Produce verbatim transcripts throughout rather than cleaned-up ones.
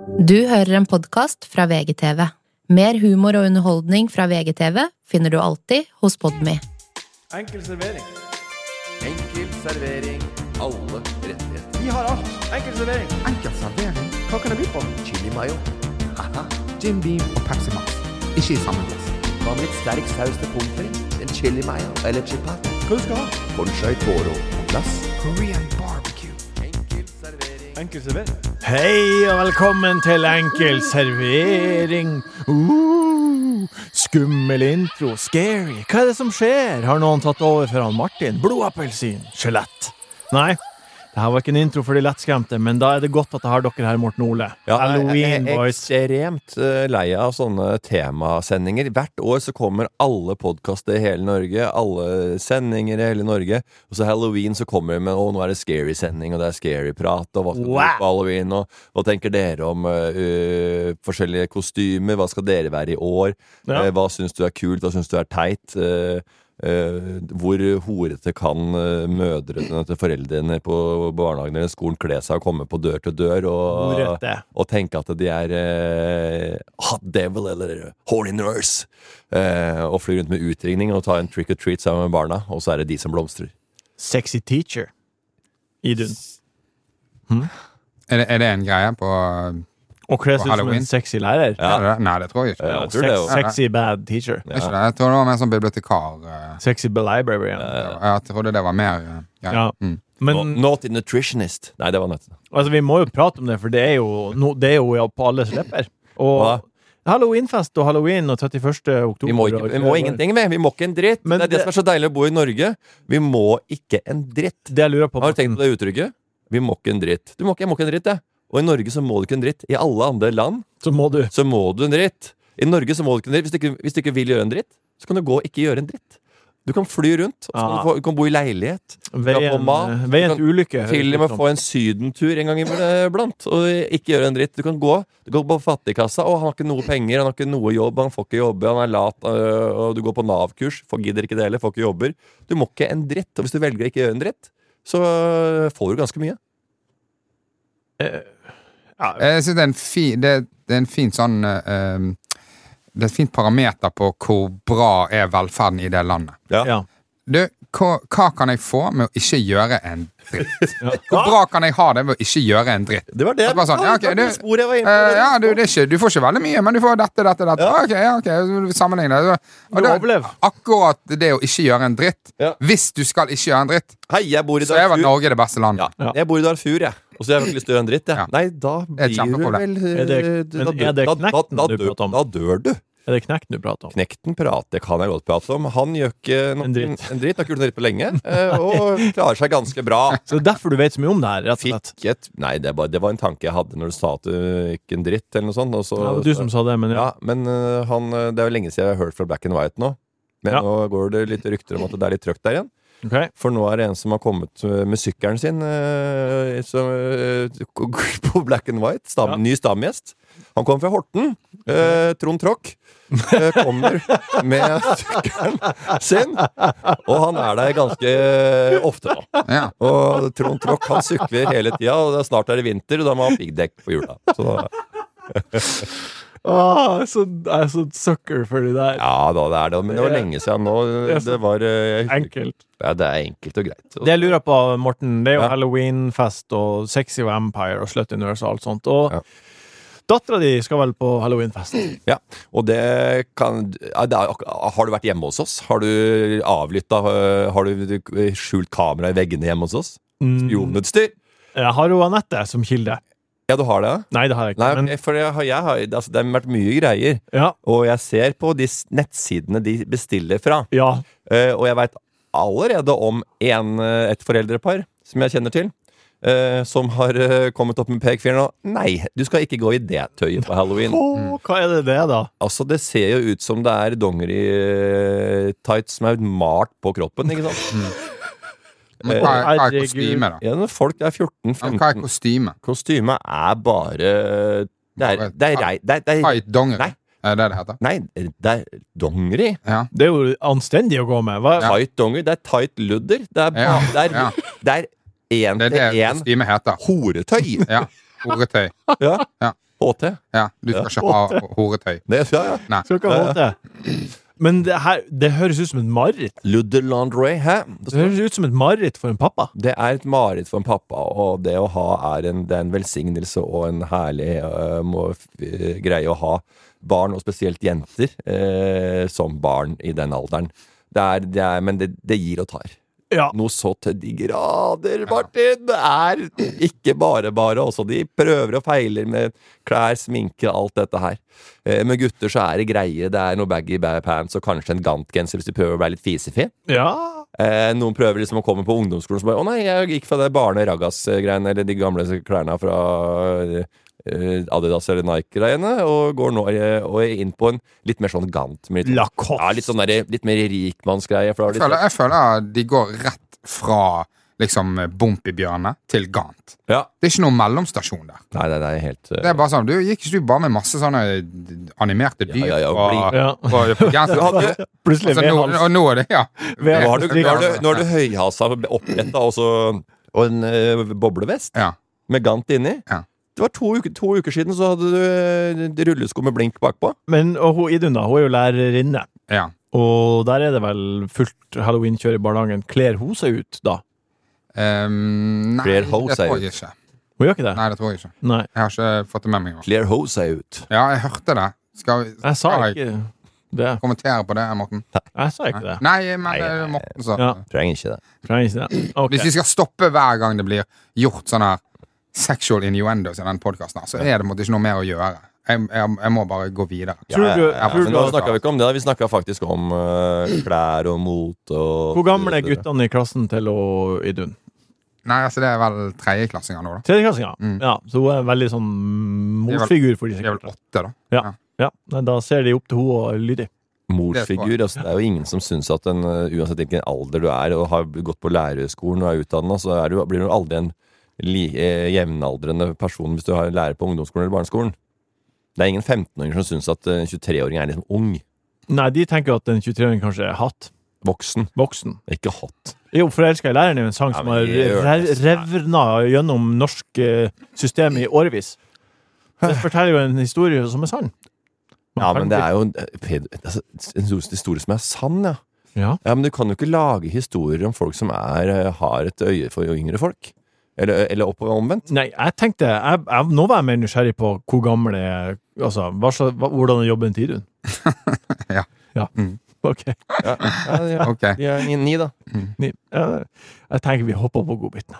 Du hører en podcast fra V G T V. Mer humor og underholdning fra V G T V finner du alltid hos Podme. Enkel servering. Enkel servering. Alle rettigheter. Vi har alt. Enkel servering. Enkel servering. Hva kan jeg by på? Chili mayo. Haha. Jim Beam og Pepsi Max. Ikke i samme glass. Hva med litt sterk saus til pommes frites? En chili mayo eller chipat? Hva du skal ha? Conchai toro på glass. Korean barbecue. Enkel servering. Enkel servering. Hei og velkommen til Enkel servering. Uh, skummel intro, scary. Hva er det som skjer? Har noen tatt over for han Martin? Blodappelsin, skjelett. Nei, det her var ikke en intro for de lettskremte, men da er det godt at jeg har dere her, Morten Ole. Ja, Halloween, jeg er boys. ekstremt uh, lei av sånne temasendinger. Hvert år så kommer alle podcaster i hele Norge, alle sendinger i hele Norge, og så Halloween så kommer de med, å, nå er det scary-sending, og det er scary-prat, og hva skal Wow. du på Halloween, og hva tenker dere om uh, uh, forskjellige kostymer, hva skal dere være i år, Ja. uh, hva synes du er kult, hva synes du er teit, uh, Uh, hvor horete kan uh, mødrene til foreldrene på barnehagen eller skolen kle seg og komme på dør til dør og, Horete. og tenke at de er uh, hot devil eller horny nurse uh, og fly rundt med utringning og ta en trick or treat sammen med barna, og så er det de som blomstrer. Sexy teacher. Idun. Er det, er det en greie på... Og kles ut som Halloween? en sexy lærer. Ja. Er det det? Nei, det tror jeg ikke. Ja, jeg tror Sex, det også. sexy bad teacher. Det er ikke det. Jeg tror det var mer som bibliotekar. eh, Sexy librarian. Jeg trodde det var mer... eh, Ja. Ja. Mm. Men No- Naughty nutritionist. Nei, det var nødt. altså, vi må jo prate om det, for det er jo, no, det er jo ja, på alles lepper. Og Hva? Halloweenfest og Halloween og trettiførste oktober. Vi må, ikke, vi må ingenting med. Vi må ikke en dritt. Men det er det det- som er så deilig å bo i Norge. Vi må ikke en dritt. Det jeg lurer på, Har du tenkt på det uttrykket? Vi må ikke en dritt. Du må ikke, jeg må ikke en dritt, jeg. Og i Norge så må du ikke en dritt. I alle andre land så må du. så må du en dritt. I Norge så må du ikke en dritt. Hvis du ikke, hvis du ikke vil gjøre en dritt, så kan du gå og ikke gjøre en dritt. Du kan fly rundt, og så kan Ah. du, få, du kan bo i leilighet. Veien, få mat. veien Du til ulykke. Til og med få en sydentur en gang iblant, og ikke gjøre en dritt. Du kan gå, du går på fattigkassa, og han har ikke noe penger, han har ikke noe jobb, han får ikke jobbe, han er lat, øh, og du går på Nav-kurs, for gidder ikke det heller, får ikke jobber. Du må ikke en dritt, og hvis du velger å ikke gjøre en dritt, så øh, får du ganske mye. Ja, Jeg synes det er en fin, det, det er en fin sånn... eh, det er et fint parameter på hvor bra er velferden i det landet. ja. Du, hva, hva kan jeg få med å ikke gjøre en dritt? Ja. Hvor bra kan jeg ha det med å ikke gjøre en dritt? Det var det. Det var sånn, ja, ok, det var du- det sporet jeg var inne på. Eh, ja, du, det er ikke, du får ikke veldig mye, men du får dette, dette, dette. Ja. Ok, ja, ok, så sammenligne det. Og Du det- overlever. Akkurat det å ikke gjøre en dritt. Ja. Hvis du skal ikke gjøre en dritt, Hei, jeg bor i så er vel Darfur. Norge det beste landet. Ja. Ja. Jeg bor i Darfur, jeg. Og så har jeg ikke lyst til å gjøre en dritt, jeg. Ja. Nei, da er et blir du kjempeproblem. vel Er det- da men dør- er det da- knekten da- du da dør- prater om? Da dør du. Er det knekt du prater om? Knekten prater kan jeg godt prate om. Han gjør ikke noen, En dritt. en dritt, har ikke gjort en dritt på lenge, eh, og klarer seg ganske bra. Så det er derfor du vet så mye om det her, rett og slett. Fikk et, nei, det var, det var en tanke jeg hadde når du sa at du ikke en dritt, eller noe sånt. Og så, Ja, det var du som sa det, men ja. ja, men eh, han, det er jo lenge siden jeg har hørt fra Black and White nå. Men Ja. nå går det litt rykter om at det er litt trøkt der igjen. Ok. For nå er det en som har kommet med sykkelen sin eh, som, eh, på Black and White. Stam, Ja. Ny stamgjest. Han kom fra Horten. Eh, Trond Tråkk eh, kommer med sykkelen sin. Og han er der ganske ofte nå. Ja. Og Trond Tråkk han sykler hele tida, og det er snart er det vinter, og da må han ha piggdekk på hjula. Så Åh, så, jeg er så sucker for det der. ja da, det er det. Men det var lenge siden nå. Det er så Det var eh, Enkelt. Ja, det er enkelt og greit. Det jeg lurer på, Morten, det er jo Ja. Halloween-fest og Sexy Vampire og Slutty Nurse og alt sånt. Og Ja. dattera di skal vel på Halloween-fest? Ja, og det kan ja, det er, har du vært hjemme hos oss? Har du avlytta øh, Har du skjult kamera i veggene hjemme hos oss? Mm, Spionutstyr? jeg har jo Anette som kilde. Ja, du har det? Nei, det har jeg ikke. Nei, men, for jeg har, jeg har, altså, det har vært mye greier. ja, Og jeg ser på de s- nettsidene de bestiller fra. ja. Eh, og jeg veit allerede om en, eh, et foreldrepar som jeg kjenner til. eh, som har eh, kommet opp med pekefingeren og nei, du skal ikke gå i det tøyet på Halloween. Åh, hva er det det, da? Altså, det ser jo ut som det er dongeri-tights som er malt på kroppen, ikke sant? Men hva er, hva er Herregud. kostyme, da? Ja, når folk er fjorten Ja, men hva er femten kostyme? Kostyme er bare Det er, det er, rei- det er, det er Tight dongeri? Nei. Er det det heter? Nei, det er dongeri. Ja. Det er jo anstendig å gå med. Hva? Ja. Tight dongeri. Det er tight ludder. Det er, Ja, det er, ja. det er én Det er til det én kostyme heter. horetøy. Ja. Horetøy. Ja. Ja. Og H T. Ja, du skal ikke ha horetøy. Det, ja, ja. Nei. Skal ikke ha det. Men det, her, det høres ut som et mareritt. Ludelandray, hæ? Det høres ut som et mareritt for en pappa. Det er et mareritt for en pappa, og det å ha er en, det er en velsignelse og en herlig uh, må, uh, greie å ha barn, og spesielt jenter, uh, som barn i den alderen. Det er, det er, men det, det gir og tar. Ja. Noe så til de grader, Martin. Det er ikke bare bare. Også de prøver og feiler med klær, sminke, alt dette her. Eh, med gutter så er det greie. Det er noe baggy pants og kanskje en gantgenser hvis de prøver å være litt fisefin. Ja. Eh, noen prøver liksom å komme på ungdomsskolen og så bare, å nei, jeg gikk fra det barne-raggas-greiene, eller de gamle klærne fra eh, Adidas eller Nike-greiene, og går nå eh, og er inn på en litt mer sånn gant. Litt, Lacoste. ja, litt sånn der, litt mer rikmannsgreie. For Jeg føler, jeg føler de går rett fra liksom Bompibjørne til Gant. Ja. Det er ikke noen mellomstasjon der. Nei, nei, det er helt uh, Det er bare sånn, du gikk ikke du bare med masse sånne animerte dyr Ja, ja, ja, på, Ja. på, på genser? Du hadde- Plutselig Altså, nå, vedhals. og nå er det, ja. Ved- Nå har du, nå har du, nå har du høyhalsa oppretta og så og en uh, boblevest Ja. med gant inni. Ja. Det var to uker, to uker siden så hadde du uh, rullesko med blink bakpå. Men og hun Idun da, hun er jo lærerinne. Ja. Og der er det vel fullt Halloween-kjør i barnehagen. Kler hun seg ut da? Um, nei, Clear det hose tror er jeg ikke. Hun gjør ikke det? Nei, det tror jeg ikke. Nei. Jeg har ikke fått det med meg. Clear hose er ut. Ja, jeg hørte det. Skal, Jeg sa skal jeg ikke det. kommentere på det, Morten? Jeg sa ikke det. Nei, men Nei, det er nei, Morten sa Ja. Trenger ikke det. Trenger ikke det. Ok. Hvis vi skal stoppe hver gang det blir gjort sånne her sexual innuendos i den podcasten, så er det måtte ikke noe mer å gjøre. Jeg, jeg, jeg må bare gå videre. Tror du- ja, tror men du nå at- snakka vi ikke om det. Vi snakka faktisk om uh, klær og mot og Hvor gamle er guttene i klassen til å Idun? Nei, altså det er vel tredjeklassinger nå, da. Tredjeklassinger? Mm. Ja, så hun er en veldig sånn motfigur for de De er vel sikkert. åtte, da. Ja. Ja, nei, da ser de opp til henne og lydig. Morsfigur. Altså, det er jo ingen som syns at en, uh, uansett hvilken alder du er og har gått på lærerskolen og er utdanna, så er du, blir du aldri en li, eh, jevnaldrende person hvis du har en lærer på ungdomsskolen eller barneskolen. Det er ingen femtenåringer som syns at en tjuetre-åring er liksom ung. Nei, de tenker at en tjuetre-åring kanskje er hatt. Voksen. Voksen. Ikke hot. Jo, Forelska i læreren er jo en sang Ja, som men har det gjør re- det. revna gjennom norsk eh, system i årevis. Det forteller jo en historie som er sann. Man Ja, kan men det bli- er jo en, ped- altså, en historie som er sann, ja. Ja. Ja, Men du kan jo ikke lage historier om folk som er, eh, har et øye for yngre folk. Eller, eller opp og omvendt. Nei, jeg tenkte jeg, jeg, Nå var jeg mer nysgjerrig på hvor gammel er Altså, hva, slags- hva, hvordan er jobben til Idun? Ja. Ja. Mm. Ok. Ja, ja, ja. Ok. De er ni, ni, da. Ni- ja, Jeg tenker vi hopper på godbitene.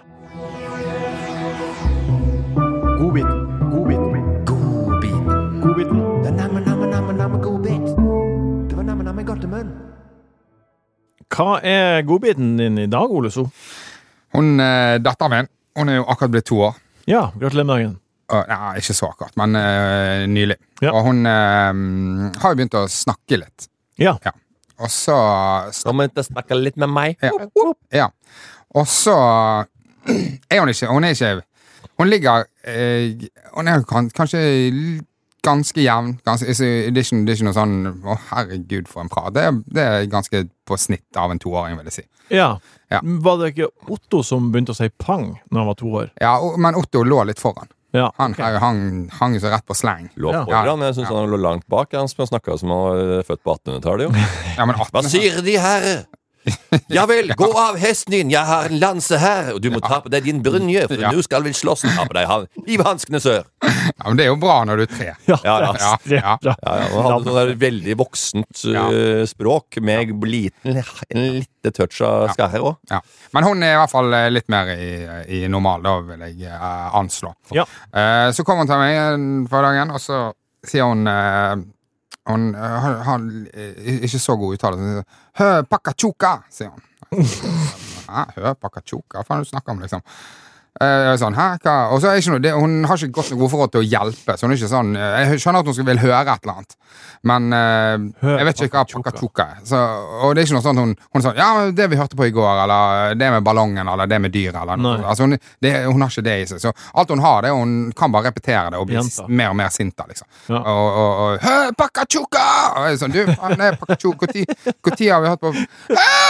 Godbiten. Godbiten. Godbit. Godbiten. Det er namme, namme, namme, namme godbit. Det var namme, namme godt i munnen. Hva er godbiten din i dag, Ole So? Hun, eh, datteren min, hun er jo akkurat blitt to år. Ja, gratulerer med dagen. Uh, nei, ikke så akkurat, men eh, nylig. Ja. Og hun eh, har jo begynt å snakke litt. Ja. Og så snak- Kom ikke og snakke litt med meg. Ja. Ja. Og så er hun ikke Hun er ikke Hun ligger eh, Hun er kan, kanskje l- ganske jevn. Ganske, det, er ikke, det er ikke noe sånn Å, herregud, for en prat. Det, er- det er ganske på snitt av en toåring, vil jeg si. Ja. Ja. Var det ikke Otto som begynte å si pang når han var to år? Ja, og, Men Otto lå litt foran. Ja. Han ok. okay. hang, hang så rett på sleng. Lå Ja. foran. Jeg syns han lå langt bak. Han snakka som han var født på attenhundretallet. Jo. Ja, men Hva atten, sier De, herre? Ja vel, gå av hesten din, jeg har en lanse her, og du må ta på deg din brynje, for Ja. nå skal vi slåss. Ta på deg han. Hiv hanskene, sør! ja, men det er jo bra når du er tre. Ja, Ja, ja. det er ekstremt bra. Ja, ja, han hadde sånn der veldig voksent Ja. uh, språk, med liten, en lite touch av skarre òg. Ja. Men hun er i hvert fall eh, litt mer i, i normal, da vil jeg eh, anslå. Ja. Eh, så kommer hun til meg en for dagen, og så sier hun eh, Hun eh, har, har eh, ikke så god uttale. så hun sier, Hø, pakkachuka, sier hun. Hæ, hø, pakkachuka? Hva faen er det du snakker om, liksom? Eh, sånn, hæ, hva? Og så er ikke noe, det, hun har ikke gått noe forhold til å hjelpe, så hun er ikke sånn eh, Jeg skjønner at hun skal vil høre et eller annet, men eh, Hør jeg vet ikke hva pakkachuka. pakkachuka er. Så, og det er ikke noe sånn at hun, hun er sånn Ja, det vi hørte på i går, eller det med ballongen, eller det med dyret, eller noe. Nei. Altså, hun, det, hun har ikke det i seg. Så alt hun har, det er hun kan bare repetere det og bli Jenta. mer og mer sinta, liksom. Ja. Og, og, og Hø, pakkachuka! Og jeg er sånn, du, faen, det er pakkachuka. Når har vi hørt på Hø, pakkachuka!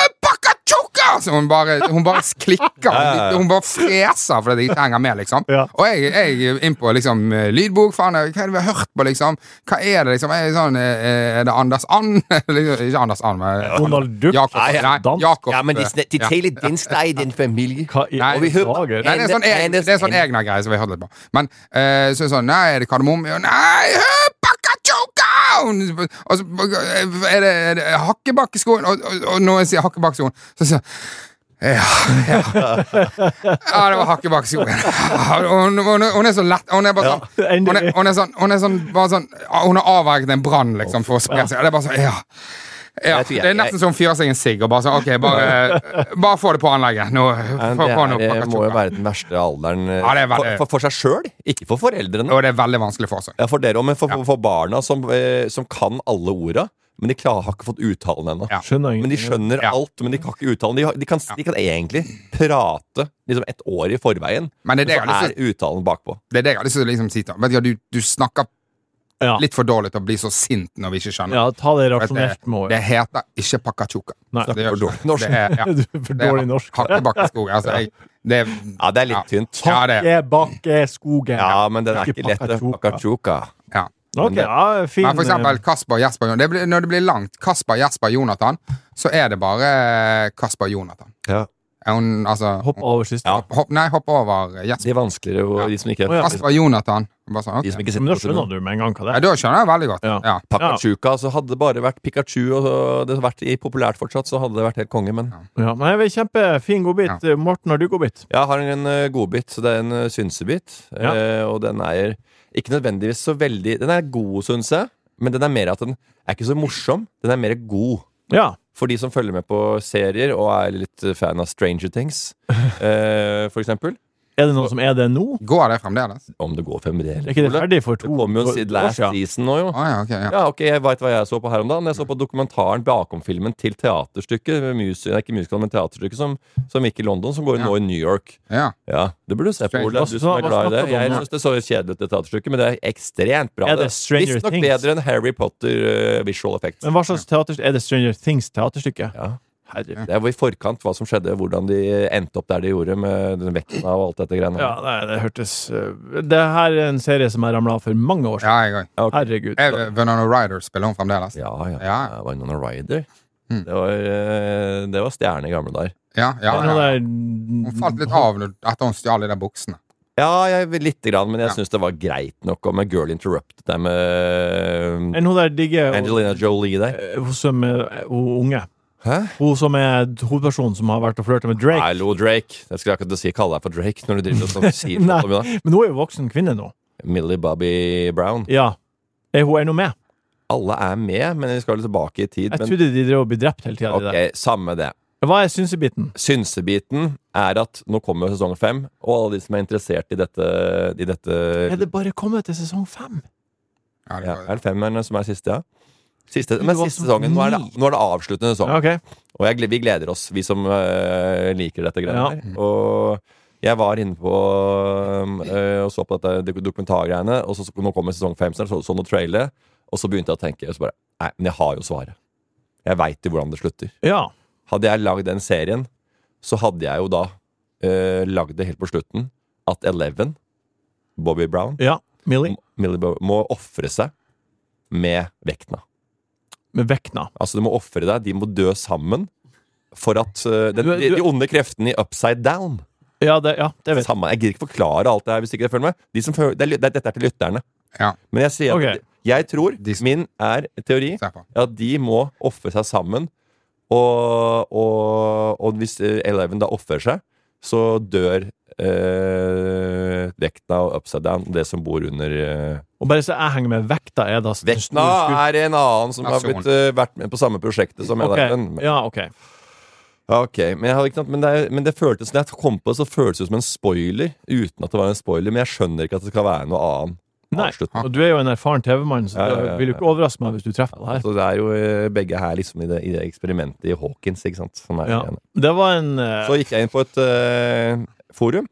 Pakka-choka! Så hun bare, hun bare klikker. Ja, ja, ja. Hun bare freser fordi de ikke henger med, liksom. Ja. Og jeg, jeg er inn på liksom, lydbok. Faen, hva er det vi har hørt på, liksom? Hva er det, liksom? Er det, sånn, er det Anders And? Ikke Anders And, men Donald Duck. Jakob. Ah, ja. Nei, Dans. Jakob. Ja, men de, de ja. taler dansk der i den familie. Hva i Nei, og vi hører- dager? Nei, det er sånn, eg, det er sånn egne greier som vi har hørt litt på. Men eh, så er det sånn Nei, er det kardemomme? Ja, nei, hø, pakka-choka! Og så er det, er det hakkebakkeskoen. Og, og, og når jeg sier hakkebakkeskoen, så sier jeg ja, ja. Ja, det var hakkebakkeskoen. Hun, hun, hun er så lett. Hun er bare sånn Hun er, hun er sånn, hun er sånn, bare sånn Hun har avverget en brann, liksom, for å spre seg. Og det er bare sånn, ja Ja, Jeg tror jeg- det er nesten som å fyre seg en sigg og bare sånn, ok, bare, bare få det på anlegget. Nå, Men få, det få noe er, må jo pakka-choka. være den verste alderen eh, Ja, det er veldig- for, for, for seg sjøl, ikke for foreldrene. Og det er veldig vanskelig for seg. Ja, for dere òg, men for, Ja. for, for barna som, eh, som kan alle orda, men de klar, har ikke fått uttalen ennå. Ja. Skjønner Men de ingenting. skjønner Ja. alt, men de kan ikke uttalen. De, har- de, kan, de kan egentlig prate liksom et år i forveien, Men det er det jeg så har lyst er til, uttalen bakpå. det er det jeg har lyst til å liksom si til ham. Vet du, hva, du, du snakker Ja. litt for dårlig til å bli så sint når vi ikke skjønner. Ja, ta det For at rasjonelt med det å heter ikke pakka-choka. Nei. Det gjør For ikke dårlig det. norsk. Det er, ja, Du er for det er dårlig norsk. Hakkebakkeskogen. Altså, jeg, det er, Ja, det er litt Ja. tynt. Ja, det er. Bakkeskogen. Ja, men den er Ikke ikke lett. pakka-choka. Pakka-choka. ja. Ok, ja, fin. Men for eksempel Kasper, Jesper, Jon- det blir, når det blir langt Kasper, Jesper, Jonathan, så er det bare Kasper, Jonathan. Ja. Er hun, altså Hopp over siste. Ja. hopp, Nei, hopp over Jesper. De er vanskeligere, og Ja. de som ikke Å, ja. Kasper, Jonathan. Bare sånn, De som ok. ikke Men da sitter på skjønner du med en gang hva Ja, det er. da skjønner jeg veldig godt. Ja. Ja. Pakachuka, så hadde det bare vært Pikachu og det hadde vært i populært fortsatt, så hadde det vært helt konge, men Ja, men det er kjempefin godbit. Morten, har du godbit? jeg har en uh, godbit, så det er en uh, synsebit, Ja. eh, og den er ikke nødvendigvis så veldig Den er god, synes jeg, men den er mer at den er ikke så morsom, den er mer god. Ja. For de som følger med på serier og er litt fan av Stranger Things, eh, for eksempel. Er det noen som er det nå? Går det fremdeles? Om det går fremdeles. Er ikke det ferdig for to Det kommer jo år siden last siden? season nå, jo. Å ja, ok. Ja. Ja, ok, jeg vet hva jeg så på her om dagen. Jeg så på dokumentaren bakom filmen til teaterstykket, mus nei, ikke musical, men teaterstykket som, som gikk i London, som går Ja. nå i New York. ja. Ja, det burde du se på, Stranger- Ola, du som Hva- er hva glad i snakker det. du om Jeg nå? synes det så kjedelig ut, det teaterstykket, men det er ekstremt bra. Er det Stranger Visstnok Things? bedre enn Harry Potter uh, visual effects. Men hva slags teater... Er det Stranger Things teaterstykke? Ja. Herregud. Det var i forkant hva som skjedde, hvordan de endte opp der de gjorde med den vekten av alt dette greiene. Ja, nei, det hørtes uh, Det her er en serie som jeg ramla av for mange år siden. Ja, jeg òg. Ja, ok. Herregud. Winona Ryder spiller hun fremdeles. ja, ja. Ja. Det var Winona Ryder. Mm. Det var, eh, det var stjerne i gamle dager. Ja, ja, Er det noe ja. der- Hun falt litt av når- etter hun stjal de der buksene. Ja, jeg, lite grann, men jeg Ja. syns det var greit nok. Og med Girl Interrupted der med Er hun der digge Angelina Jolie der. eh, Hun som er hun unge. Hæ? Hun som er hovedpersonen som har vært og flørta med Drake. Hallo, Drake. Jeg skulle akkurat si kalle deg for Drake når du driver og sånn sier Nei. sånt om det. Men hun er jo voksen kvinne nå. Millie Bobby Brown. Ja. Er hun ennå med? Alle er med, men vi skal litt tilbake i tid. Jeg Men, trodde de drev og ble drept hele tida. ok, samme det. Hva er synsebiten? Synsebiten er at nå kommer sesong fem, og alle de som er interessert i dette, i dette Er det bare kommet til sesong fem? Ja, det ja, var, Er det femmeren som er siste, ja? Siste, Det men var siste som sesongen. Nå er det, ni. nå er det avsluttende sesong. Ja, ok. Og jeg, gle- vi gleder oss, vi som øh, liker dette greiene Ja. her. Og jeg var inne på øh, og så på dette dok- dokumentargreiene, og så, så nå kommer sesong fem, så så, så noe trailer, og så begynte jeg å tenke, og så bare, nei, men jeg har jo svaret. Jeg vet jo hvordan det slutter. Ja. Hadde jeg lagd den serien, så hadde jeg jo da øh, lagd det helt på slutten, at Eleven, Bobby Brown, Ja. Millie. Millie Bo- må offre seg med Vecna. Med Vecna. Altså, du må offre deg, de må dø sammen, for at øh, den, Du- de, du- de onde kreftene i Upside Down Ja, det, ja, det vet jeg. samme. Jeg gidder ikke forklare alt det her hvis ikke dere følger med. De som følger, det er, ly- det, Dette er til lytterne. Ja. Men jeg sier at Ok. jeg tror, De som- min er teori, se på. at de må ofre seg sammen. Og, og, og hvis eh, Eleven da ofrer seg, så dør eh, Vecna og Upside Down, det som bor under eh. Og bare så jeg henger med vekta, er da den Vecna store skudd- er en annen som har Nasjon. blitt, eh, vært med på samme prosjektet som Ok, Eleven. ja, ok. Ja, ok, men, jeg hadde ikke, noe- men, det, er- men det føltes Når jeg kom på det, så føltes det ut som en spoiler, uten at det var en spoiler. Men jeg skjønner ikke at det skal være noe annet. Nei, avslutning. og du er jo en erfaren T V-mann, så Ja, ja, ja, det vil jo ikke overraske meg hvis du treffer det her. Så det er jo eh, begge her liksom i det, i det eksperimentet i Hawkins, ikke sant. Som er Ja. igjen. Det var en eh, Så gikk jeg inn på et eh, forum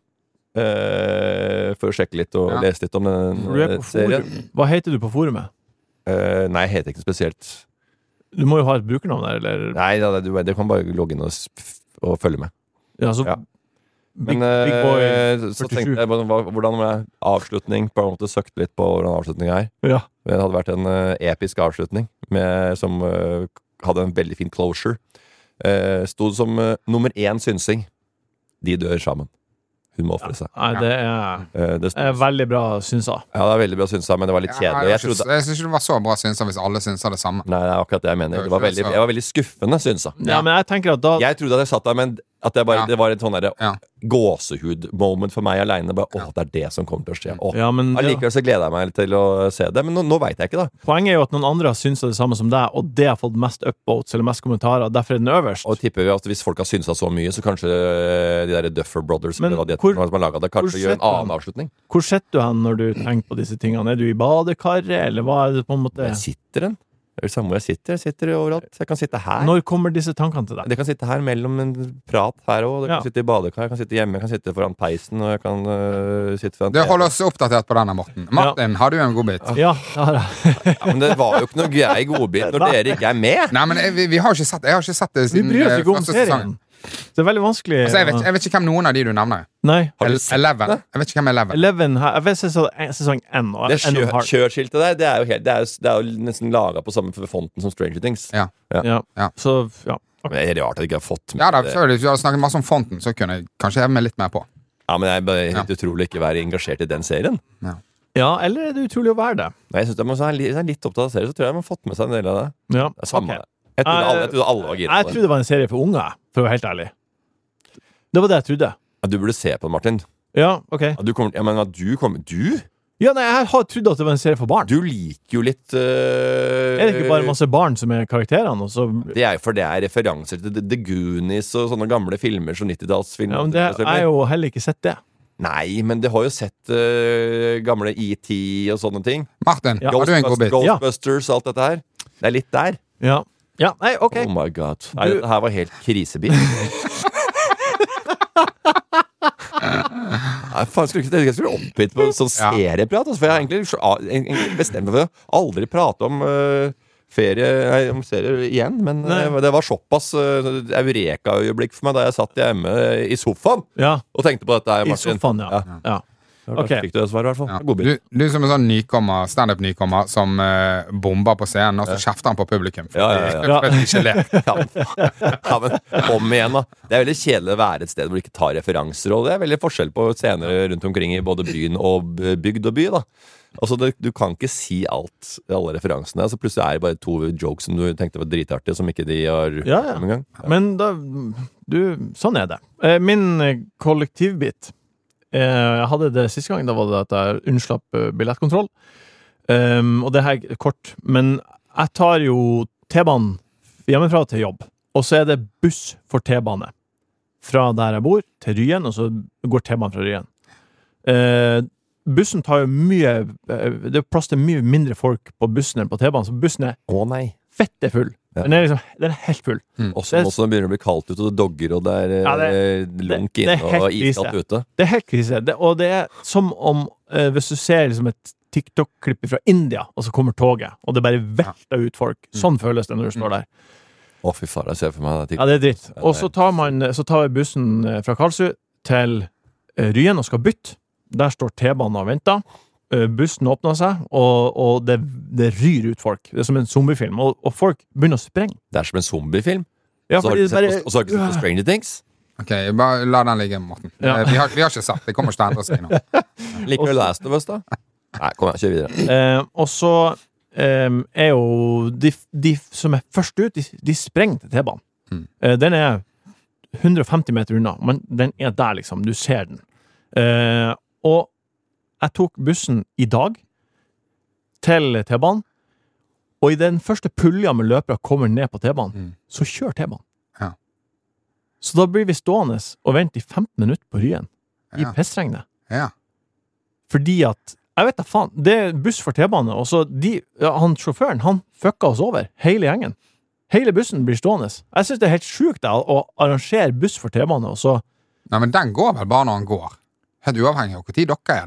eh, for å sjekke litt og Ja. lese litt om den Du er eh, på serien. forum. Hva heter du på forumet? Eh, nei, jeg heter ikke noe spesielt. Du må jo ha et brukernavn der, eller? Nei, da, du, du kan bare logge inn og, s- og følge med. Ja, så Ja. Big, Men big boy eh, så førtisju. tenkte jeg bare, hva- hvordan med avslutning, på en måte søkte litt på hvordan avslutning er. Ja. Det hadde vært en eh, episk avslutning med, som eh, hadde en veldig fin closure. Uh, Stod som eh, nummer én synsing. De dør sammen. Hun må ofre seg. Nei, det er, Eh, det er stod, veldig bra, syns jeg. ja, det er veldig bra synsa, men det var litt Ja, kjedelig. Og jeg jeg trodde jeg syns ikke det var så bra synsa hvis alle synsa det samme. Nei, det er akkurat det jeg mener. Det var veldig, jeg var veldig skuffende, synsa. Ja, men jeg tenker at da Jeg trodde at jeg satt der, men at jeg bare, Ja. det var et sånn derre Ja. gåsehud-moment for meg aleine. Åh, det er det som kommer til å skje. Åh. ja, men, ja. Allikevel så gleder jeg meg til å se det, men nå, nå veit jeg ikke, da. Poenget er jo at noen andre har synsa det samme som deg, og det har fått mest upvotes eller mest kommentarer. Derfor er den øverst. Og tipper vi at hvis folk har synsa så mye, så kanskje eh, de der Duffer Brothers Men eller hva de hvor- heter, som har laget det, hvor kanskje gjør en setter annen han? avslutning. Hvor sitter du hen når du tenker på disse tingene? Er du i badekaret, eller hva er det på en måte? Jeg sitter en. Det er det samme hvor jeg sitter. Jeg sitter overalt. Jeg kan sitte her. Når kommer disse tankene til deg? Det kan sitte her mellom en prat her òg. Jeg kan Ja. sitte i badekar, jeg kan sitte hjemme, jeg kan sitte foran peisen, og jeg kan øh, sitte foran Det holder oss oppdatert på denne, Morten. Martin, har du en godbit? Ja, det har jeg. Ja, men det var jo ikke noe grei godbit når Nei. dere ikke er med. Nei, men jeg, vi, vi har ikke sett, jeg har ikke sett det Vi siden bryr oss eh, ikke om første serien. sesongen. Det er veldig vanskelig. Altså, jeg, vet, jeg vet ikke hvem noen av de du nevner. Nei. Har du El- sett Eleven. det? Jeg vet ikke hvem Eleven. Eleven her, jeg vet sesong, sesong én. og Det enda kjør, hard. kjørskiltet der, det er jo, helt, det er jo, det er jo nesten laga på samme fonten som Stranger Things. Ja. Ja. Ja. Så, ja. Men det er rart at jeg ikke har fått med Ja da, det. før du hadde snakket masse om fonten, så kunne jeg kanskje heve meg litt mer på. Ja, men jeg er bare helt utrolig ikke være engasjert i den serien. ja, eller er det utrolig å være det? Nei, jeg synes det må være litt, hvis jeg er litt opptatt av serien, så tror jeg man har fått med seg en del av det. Ja, Det er samme ok. det. Jeg trodde alle, jeg trodde alle var gira Jeg på det. trodde det var en serie for unge, for å være helt ærlig. Det var det jeg trodde. Ja, du burde se på den, Martin. Ja, ok. Ja, du kommer, jeg mener, du kommer Du? Ja, nei, jeg har trodd at det var en serie for barn. Du liker jo litt øh, Er det ikke bare masse barn som er karakterene? Og så, Det er jo for det er referanser til The, The Goonies og sånne gamle filmer som nittitallsfilmer. ja, men det, jeg har jo heller ikke sett det. Nei, men det har jo sett øh, gamle E T og sånne ting. Martin, Ja. har du en godbit? Ja. Ghostbusters og alt dette her. Det er litt der. Ja, ja nei, ok. Oh my god. Nei, Du- dette her var helt krisebil. Nei, faen, skulle ikke jeg skulle opp hit på sånn Ja. serieprat. Altså, for jeg har egentlig, egentlig bestemt meg for å aldri prate om øh, ferie Nei, om serier igjen. Men Nei. øh, det var såpass øh, eureka-øyeblikk for meg da jeg satt hjemme i sofaen Ja, og tenkte på dette her, i Martin. sofaen, ja. ja. Ok. Ok. Fikk du det svaret, i hvert fall? Ja. God bit. Du, du som en sånn nykommer, standup-nykommer som eh, bomber på scenen, og så kjefter han på publikum. Ja, ja, ja. Ja. For at de ikke ler. Ja, men- ja, men om igjen, da. Det er veldig kjedelig å være et sted hvor du ikke tar referanser. Og det er veldig forskjell på scener rundt omkring i både byen og b- bygd og by. da Altså, det, Du kan ikke si alt, alle referansene. Altså, plutselig er det bare to jokes som du tenkte var dritartige, som ikke de har Ja, ja. en gang. Men da Du, sånn er det. Eh, Min eh, kollektivbit eh, Jeg hadde det siste gang. Da var det at jeg unnslapp eh, billettkontroll. Um, og det her er kort. Men jeg tar jo T-banen hjemmefra til jobb. Og så er det buss for T-bane. Fra der jeg bor, til Ryen, og så går T-banen fra Ryen. Eh, bussen tar jo mye eh, Det er plass til mye mindre folk på bussen enn på T-banen, så bussen er Å nei. fette full. Ja. Den er liksom Den er helt full. Også Det er- nå som det begynner å bli kaldt ute, og det dogger, og det er Ja, det- eh, lunk det- det er inne helt og iskaldt krise. ute. Det er helt krise. Det, og det er som om eh, hvis du ser liksom et TikTok-klipp fra India, og så kommer toget, og det bare velter ut folk. Sånn føles det når du står der. Å, fy faen, jeg ser for meg det. Ja, det er dritt. Og så tar man Så tar vi bussen eh, fra Karlsrud til eh, Ryen og skal bytte. Der står T-banen og venter. Eh, Bussen åpner seg, og, og det, det ryr ut folk. Det er som en zombiefilm. Og, og folk begynner å sprenge. Det er som en zombiefilm. Ja, Og så har fordi du det ikke bare sett på- og så har du ikke sett på Stranger Things. Ok, bare la den ligge, Morten. Ja. Eh, Vi, har, vi har ikke sett. Det kommer ikke til å endre seg nå. Liker du Last of Us, da? Nei, kom igjen, kjør videre. Eh, og så eh, er jo de, de som er først ut, de, de sprenger til T-banen. Mm. Eh, den er hundre og femti meter unna, men den er der, liksom. Du ser den. Eh, og jeg tok bussen i dag til T-banen, og i den første pulja med løpere kommer ned på T-banen, Mm. så kjør T-banen. Ja. Så da blir vi stående og vente i femten minutter på Ryen, i Ja. pissregnet. Ja. Fordi at jeg vet da faen, det er buss for T-bane, og så de, ja, han sjåføren, han fucka oss over, hele gjengen. Hele bussen blir stående. Jeg synes det er helt sjukt da, å arrangere buss for T-bane, og så Nei, men den går vel bare når han går. Helt uavhengig av hvor tid dere er der.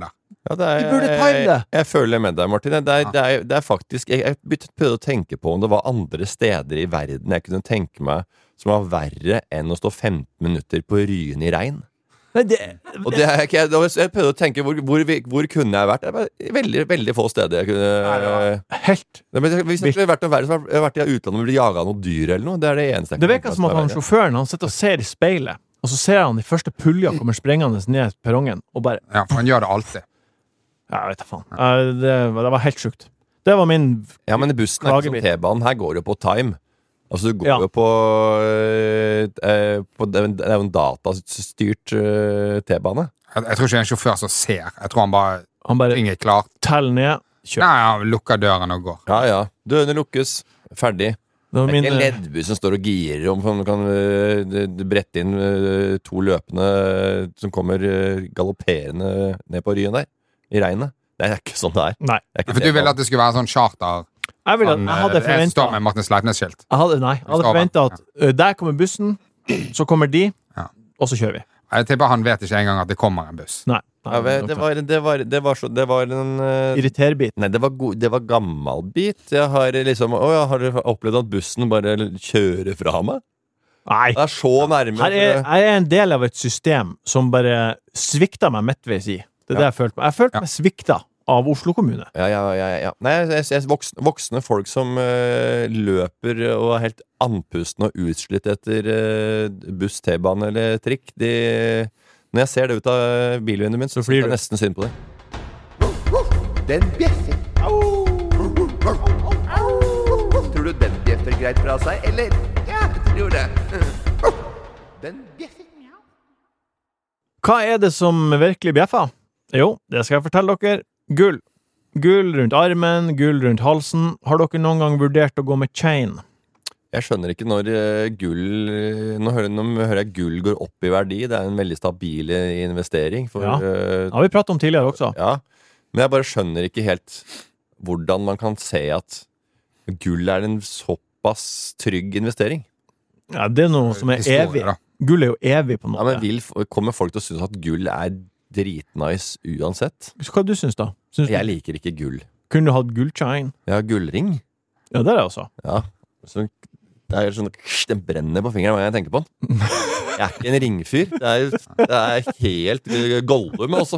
Ja, det er, De burde time det. Jeg, jeg føler med deg, Martin. Det er, det er, det er faktisk Jeg, jeg begynte prøvde å tenke på om det var andre steder i verden jeg kunne tenke meg som var verre enn å stå femten minutter på Ryen i regn. Nei, det, Og det er ikke Jeg, jeg prøvde å tenke hvor, hvor, hvor kunne jeg vært? Det var veldig, veldig få steder jeg kunne helt Nei, men Hvis jeg skulle vært noe verre, så har jeg vært i utlandet og blitt jaget av noen dyr eller noe. Det er det eneste jeg Det kan virker tenke som meg at han er verre. sjåføren Han sitter og ser i speilet, og så ser han de første pulja kommer sprengende ned perrongen, og bare Ja, for han gjør det alltid. Ja, jeg vet da faen. Eh, Det, det var helt sjukt. Det var min Ja, men i bussen er ikke som Klagebil. T-banen. Her går det jo på time. Altså, du går Ja. jo på, øh, øh, på Det er jo en- det er jo en datastyrt øh, T-bane. Jeg, jeg tror ikke det er en sjåfør som ser. Jeg tror han bare Han bare ting er klart. teller ned. Kjør. Nei, han lukker døren og går. Ja, ja. Dørene lukkes. Ferdig. Det var Det er min ikke en eh, leddbuss som står og girer om for man kan øh, d- d- brette inn øh, to løpende øh, som kommer øh, galopperende ned på Ryen der. I regnet. Det er ikke sånn det er. Nei. Det er ikke For du ville T-bane. at det skulle være sånn charter? Jeg, ville, Han, jeg hadde eh, jeg står forventa med Martin Sleipnes-skilt. Jeg hadde, nei, jeg hadde Skal forventet at ø, der kommer bussen, så kommer de, Ja. og så kjører vi. Jeg tipper han vet ikke engang at det kommer en buss. Nei. Ja, vel, det, var, det, var, det, var så, det var en øh, Irriterbit. Nei, det var, go- det var gammel bit. Jeg har liksom Å ja, har du opplevd at bussen bare kjører fra meg? Nei. Det er så nærme. Her er, jeg er en del av et system som bare svikta meg midtveis i. Det er det jeg følte meg. Jeg følte Ja. meg svikta av Oslo kommune. Ja, ja, ja, ja. Nei, jeg, jeg, jeg, voksne, voksne folk som eh, løper og er helt andpustne og utslitt etter eh, buss, T-bane eller trikk, de Når jeg ser det ut av bilvinduet mitt, så flyr flyr jeg du. nesten synd på det. Den bjeffer. Tror du den bjeffer greit fra seg, eller? Ja, jeg tror det. Den bjeffer. Hva er det som virkelig bjeffer? Jo, det skal jeg fortelle dere. Gull. Gull rundt armen, gull rundt halsen. Har dere noen gang vurdert å gå med chain? Jeg skjønner ikke når eh, gull Nå hører, nå hører jeg gull går opp i verdi. Det er en veldig stabil eh, investering. For, Ja. eh, Det har vi pratet om tidligere også. Ja, men jeg bare skjønner ikke helt hvordan man kan se at gull er en såpass trygg investering. Ja, det er noe som er Historie, evig. da. Gull er jo evig på en Ja, måte. men vil, Kommer folk til å synes at gull er dritnice uansett? Hva du syns da? Syns Jeg du, liker ikke gull. kunne du hatt gullchain? Jeg har gullring. Ja, det er det også. Ja, så det er sånn Den brenner på fingeren når jeg tenker på den. Jeg er ikke en ringfyr. Det er, det er helt uh, Gollum, altså.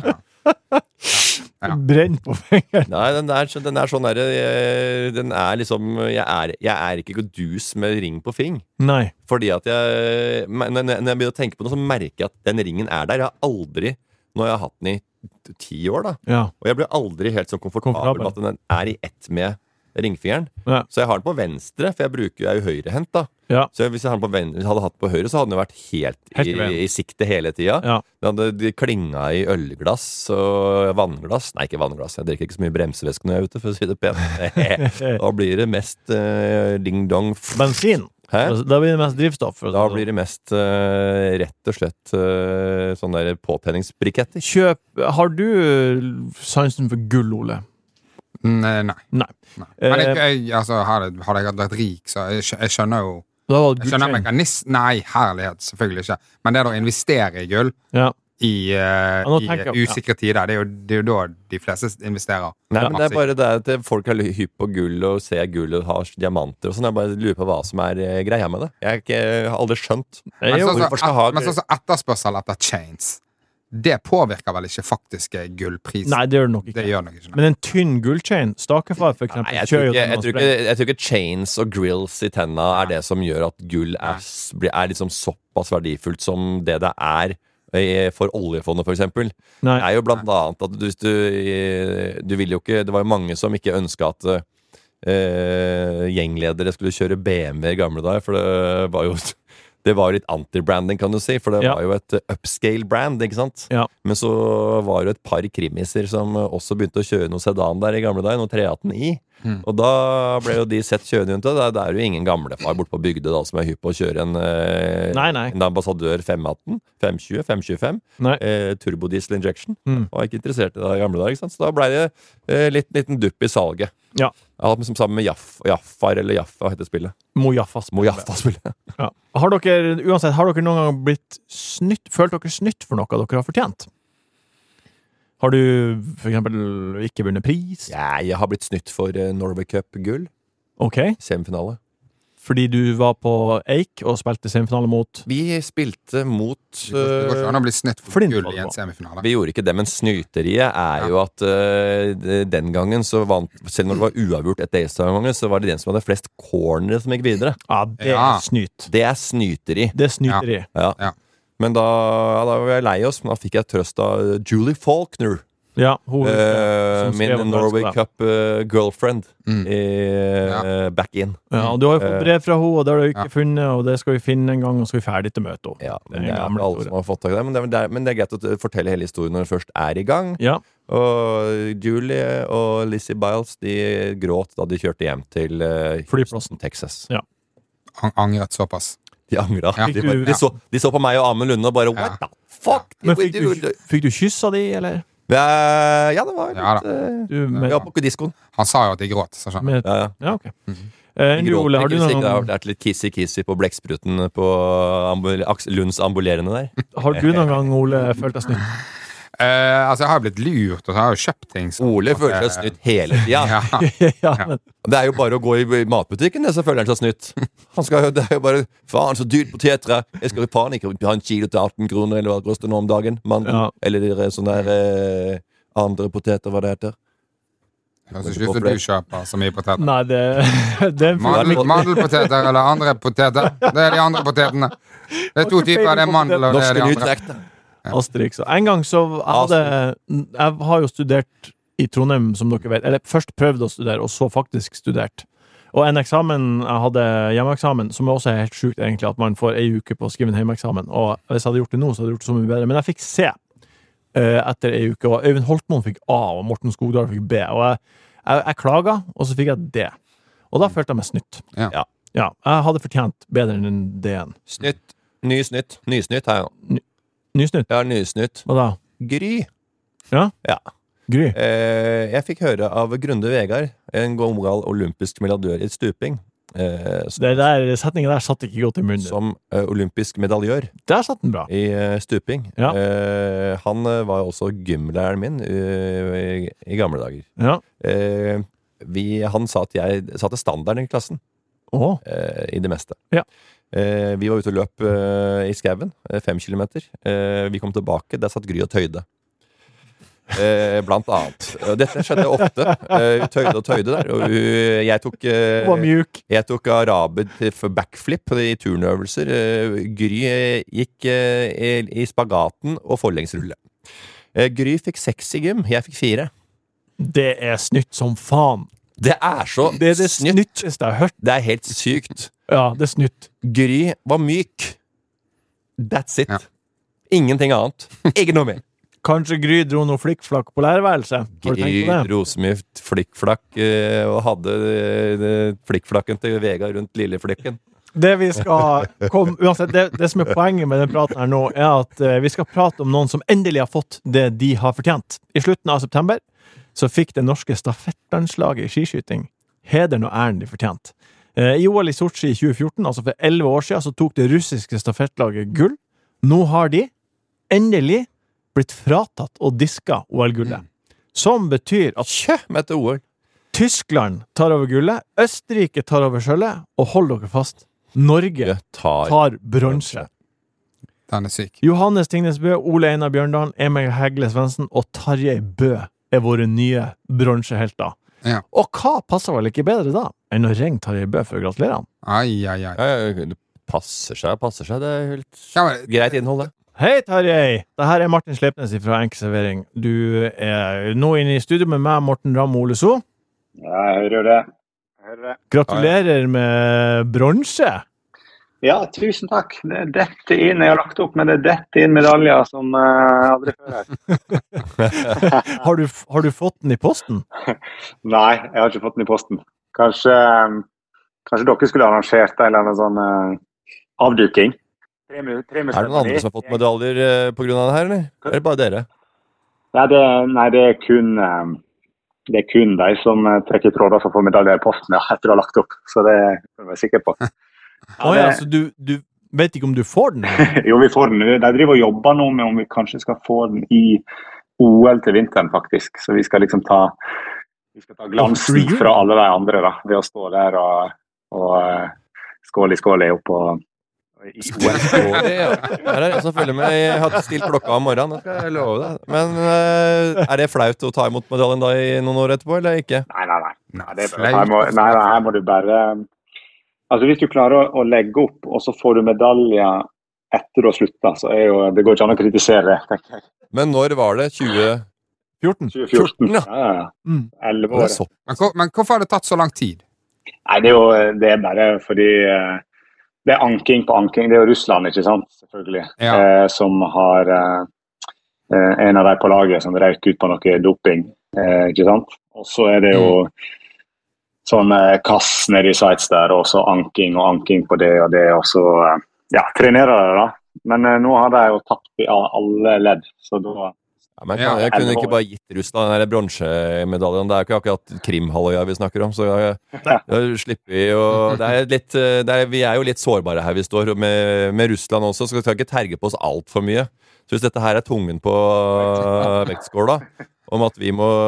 Ja. Brenn på fingeren. Nei, den er, så- den er sånn derre jeg- Den er liksom jeg er, jeg er ikke dus med ring på fing. Nei. Fordi at jeg men Når jeg begynner å tenke på det, så merker jeg at den ringen er der. Jeg har aldri Når jeg har hatt den i t- ti år, da. Ja. Og jeg blir aldri helt sånn komfortabel Komfortabel. med at den er i ett med ringfingeren. Ja. Så jeg har den på venstre, for jeg bruker jeg er jo høyrehendt, da. Ja. Så hvis jeg hadde, den på ven hadde hatt den på høyre, så hadde den jo vært helt, Helt i i, veien. i sikte hele tida. Ja. Det hadde de klinga i ølglass og vannglass. Nei, ikke vannglass. Jeg drikker ikke så mye bremsevæske når jeg er ute, for å si det pent. Da blir det mest uh, ding-dong. Bensin. Hæ? Da blir det mest drivstoff. for å si Da det blir det mest eh, rett og slett uh, sånne der påtenningsbriketter. sånn. Kjøp Har du sansen for gull, Ole? Nei. nei. Nei. nei. Men jeg, Eh, jeg, altså, hadde, hadde jeg vært rik, så jeg, skjø- jeg skjønner jo Da var det Jeg skjønner gullchain. mekanism... Nei, herlighet, selvfølgelig ikke. Men det å investere i gull Ja. i, eh, nå i tenker jeg- usikre tider, det er, jo, det er jo da de fleste investerer. Nei, Ja, men det er bare det at folk er hypp på gull og ser gull og har diamanter og sånn. Jeg bare lurer på hva som er eh, greia med det. Jeg, er ikke, jeg har aldri skjønt. Det Men er jo, sånn hvorfor skal som ha- men sånn som etterspørsel etter chains, det påvirker vel ikke faktiske gullpriser? nei, det gjør det nok Det ikke. gjør nok ikke det. Men en tynn gullchain, stakefar for eksempel, Nei, jeg, tror kjører jo ikke, den jeg, og tror sprenger. ikke, jeg tror ikke chains og grills i tenna er det som gjør at gull er, s- blir- er liksom såpass verdifullt som det det er i- for oljefondet, for eksempel. Nei. Det er jo blant annet at hvis du, du vil jo ikke Det var jo mange som ikke ønska at eh, gjengledere skulle kjøre B M W i gamle dager, for det var jo Det var jo litt anti-branding, kan du si, for det Ja. var jo et upscale-brand, ikke sant? Ja. Men så var det et par krimiser som også begynte å kjøre noe sedan der i gamle dager, noe tre atten i. Mm. Og da ble jo de sett kjørende rundt, og det er- det er jo ingen gamlefar borte på bygda da som er hypp på å kjøre en, eh, Nei, nei. en ambassadør fem atten, fem tjue, fem tjuefem, Nei. eh, turbodiesel injection. Mm. Var ikke interessert i det i gamle dager, ikke sant? Så da ble det eh, litt liten dupp i salget. Ja. Jeg har hatt liksom sammen med Jaff, Jaffar, eller Jaffa heter spillet. Mo Jaffas. Mo Jaffa-spillet. Ja. Har dere, uansett, har dere noen gang blitt snytt, følt dere snytt for noe dere har fortjent? Har du for eksempel ikke vunnet pris? Ja, jeg har blitt snytt for uh, Norway Cup-gull. Ok. Semifinale. Fordi du var på Eik og spilte semifinale mot... Vi spilte mot Det går ikke uh, an å bli snitt for Flint gull var det i en på. semifinale. Vi gjorde ikke det, men snyteriet er Ja. jo at uh, den gangen så vant, selv når det var uavgjort etter Ace-gangen, så var det den som hadde flest cornere som gikk videre. Ja, det Ja. er snyt. Det er snyteri. Det er snyteri. Ja. Ja. Men da, ja, da var jeg lei oss, men da fikk jeg trøst av Julie Faulkner. Ja, hun Uh, som skrev min om Norway det. Cup uh, girlfriend Mm. i, Ja. uh, back in. Ja, og du har jo fått brev fra henne, og det har du ikke Ja. funnet, og det skal vi finne en gang, og skal vi ferdig til møte henne. Ja, men Det er det en er gammel ikke alle historie. som har fått tak i det, men det, er, det er, men det er greit å t- fortelle hele historien når det først er i gang. Ja, Og Julie og Lizzie Biles, de gråt da de kjørte hjem til uh, Flyplassen. Texas. Ang angret såpass. De angra. Ja. De, bare- de, så, de så på meg og Amund Lunde og bare Ja. What the fuck? men did fikk we du, do? fikk du kyss av de, eller? Ja, ja, det var litt Ja da. uh, Du, med, Vi var på diskoen. Han sa jo at de gråt, så skjønner med, Ja, ja. ja, ok. Mhm. Eh, De du, gråt Ole, har ikke du hvis ikke det har noen, vært litt kissy-kissy på blekkspruten på ambul Aks- Lunds ambulerende der. har du noen gang, Ole, følt deg snytt? Eh, altså, jeg har jo blitt lurt, og så har jeg jo kjøpt ting. som- Ole føler seg snytt hele tida. Ja. ja, men, Det er jo bare å gå i matbutikken, det, så føler han seg snytt. Han skal jo, det er jo bare Faen, så dyrt poteter er. Jeg skal jo faen ikke ha en kilo til atten kroner, eller hva det koster nå om dagen. Mandel. Ja. Eller de der sånne der, eh, andre poteter, hva det heter. Høres ikke ut som du kjøper så mye poteter. nei, det, det er en Mandel, mandelpoteter eller andre poteter. Det er de andre potetene. Det er to typer. Det er mandel, og det er Norske de andre. nytrekte. Asterix. Og en gang så jeg hadde Jeg har jo studert i Trondheim, som dere vet. Eller først prøvd å studere, og så faktisk studert. Og en eksamen, jeg hadde hjemmeeksamen, som også er helt sjukt, egentlig, at man får ei uke på å skrive en hjemmeeksamen. Og hvis jeg hadde gjort det nå, så hadde jeg gjort det så mye bedre. Men jeg fikk C eh, etter ei uke, og Øyvind Holtmoen fikk A, og Morten Skogdal fikk B. Og jeg, jeg, jeg klaga, og så fikk jeg D. Og da følte jeg meg snytt. Ja. Ja. Ja, jeg hadde fortjent bedre enn D-en. Snytt. Ny snytt. Nysnytt her, ja. Nysnytt. Ja, nysnytt. Hva da? Gry. Gry? Eh, jeg fikk høre av Grunde Vegard, en gammel olympisk medaljør i stuping, eh, som, Det der setningen der satt ikke godt i munnen. som eh, olympisk medaljør Der satt den bra. i eh, stuping. Ja. Eh, han eh, var jo også gymlæreren min eh, i, i gamle dager. Ja. Eh, vi, han sa at jeg satte standarden i klassen, Å. eh, i det meste. Ja. Eh, vi var ute og løp eh, i skauen, eh, fem kilometer. Eh, vi kom tilbake, der satt Gry og tøyde. Eh, blant annet. Og Dette skjedde ofte. Eh, vi tøyde og tøyde der. Og uh, jeg tok eh, Den var mjuk. Jeg tok araber til for backflip i turnøvelser. Eh, Gry eh, gikk eh, i, i spagaten og forlengsrulle. Eh, Gry fikk seks i gym, jeg fikk fire. Det er snytt som faen. Det er så Det er det snytt. snytteste jeg har hørt. Det er helt sykt. Ja, det er snytt. Gry var myk. That's it. Ja. Ingenting annet. Ikke noe mer. Kanskje Gry dro noe flikkflakk på lærerværelset? Har du tenkt Gry på det? dro så mye flikkflakk eh, og hadde eh, flikkflakken til Vegard rundt lilleflikken. Det vi skal komme, uansett, det, det som er poenget med den praten her nå, er at eh, vi skal prate om noen som endelig har fått det de har fortjent. I slutten av september så fikk det norske stafettlandslaget i skiskyting hederen og æren de fortjent. Eh, I O L i Sotsji i tjue fjorten, altså for elleve år siden, så tok det russiske stafettlaget gull. Nå har de endelig blitt fratatt og diska O L-gullet. Som betyr at Kjø med et O L. Tyskland tar over gullet, Østerrike tar over sølvet, og hold dere fast, Norge Tar tar bronse. Den er syk. Johannes Tingnes Bø, Ole Einar Bjørndalen, Emil Hegle Svendsen og Tarjei Bø er våre nye bronsehelter. Ja. Og hva passer vel ikke bedre da enn å ringe Tarjei Bø for å gratulere han? Ai, ai, ai. Ja, ja, det passer seg, passer seg. Det er helt Ja, men, greit innhold, det. Hei Tarjei! Det her er Martin Slepnes fra Enkel Servering. Du er nå inne i studio med meg, Morten Ramm og Ole So. Ja, jeg hører det. Jeg hører det. Gratulerer med bronse! Ja, tusen takk. Det er dette inn. Jeg har lagt opp med det dette inn medaljer som uh, aldri før her. har, du, har du fått den i posten? Nei, jeg har ikke fått den i posten. Kanskje, um, kanskje dere skulle arrangert en eller annen sånn uh, avduking. Tre, tre Er det noen andre som har fått medaljer eh, på grunn av det her, eller? Eller bare dere? Nei, det, nei, det er kun um, det er kun de som uh, trekker tråder som får medaljer i posten, ja, etter å ha lagt opp. Så det kan jeg være sikker på. Å ja, så du, du vet ikke om du får den? Jo, vi får den. De driver og jobber nå med om vi kanskje skal få den i O L til vinteren, faktisk. Så vi skal liksom ta, vi skal ta glansen fra alle de andre da, ved å stå der og, og skål i skål i oppå i O L. Ja, her er det som følger med. Jeg hadde stilt klokka om morgenen, det skal jeg love deg. Men uh, er det flaut å ta imot medaljen da i noen år etterpå, eller ikke? Nei, nei, nei. Nei, det er, her, må, nei, nei her må du bare... Altså, hvis du klarer å, å legge opp, og så får du medaljer etter du har sluttet, så er jo, det går ikke an å kritisere det, tenker jeg. Men når var det? tjue fjorten? tjue fjorten, ja. Ja, ja. Mm. elleve år. Men, hvor, men hvorfor har det tatt så lang tid? Nei, det er jo det er bare fordi eh, det er anking på anking. Det er jo Russland, ikke sant? Selvfølgelig. Ja. Eh, som har eh, en av de på laget som røyk ut på noe doping, eh, ikke sant? Og så er det jo mm. sånn eh, kass nede i sites der, og så anking og anking på det og det, og så... Eh, Ja, trenerer det da. Men uh, nå har de jo tapt i alle ledd, så da... Ja, men jeg, jeg kunne ikke bare gitt Russland den bronsemedaljen. Det er jo ikke akkurat Krimhalvøya vi snakker om, så jeg, jeg slipper vi jo... Det er litt, det er, vi er jo litt sårbare her vi står, med, med Russland også, så vi skal ikke terge på oss alt for mye. Så hvis dette her er tungen på vektskåla, om at vi må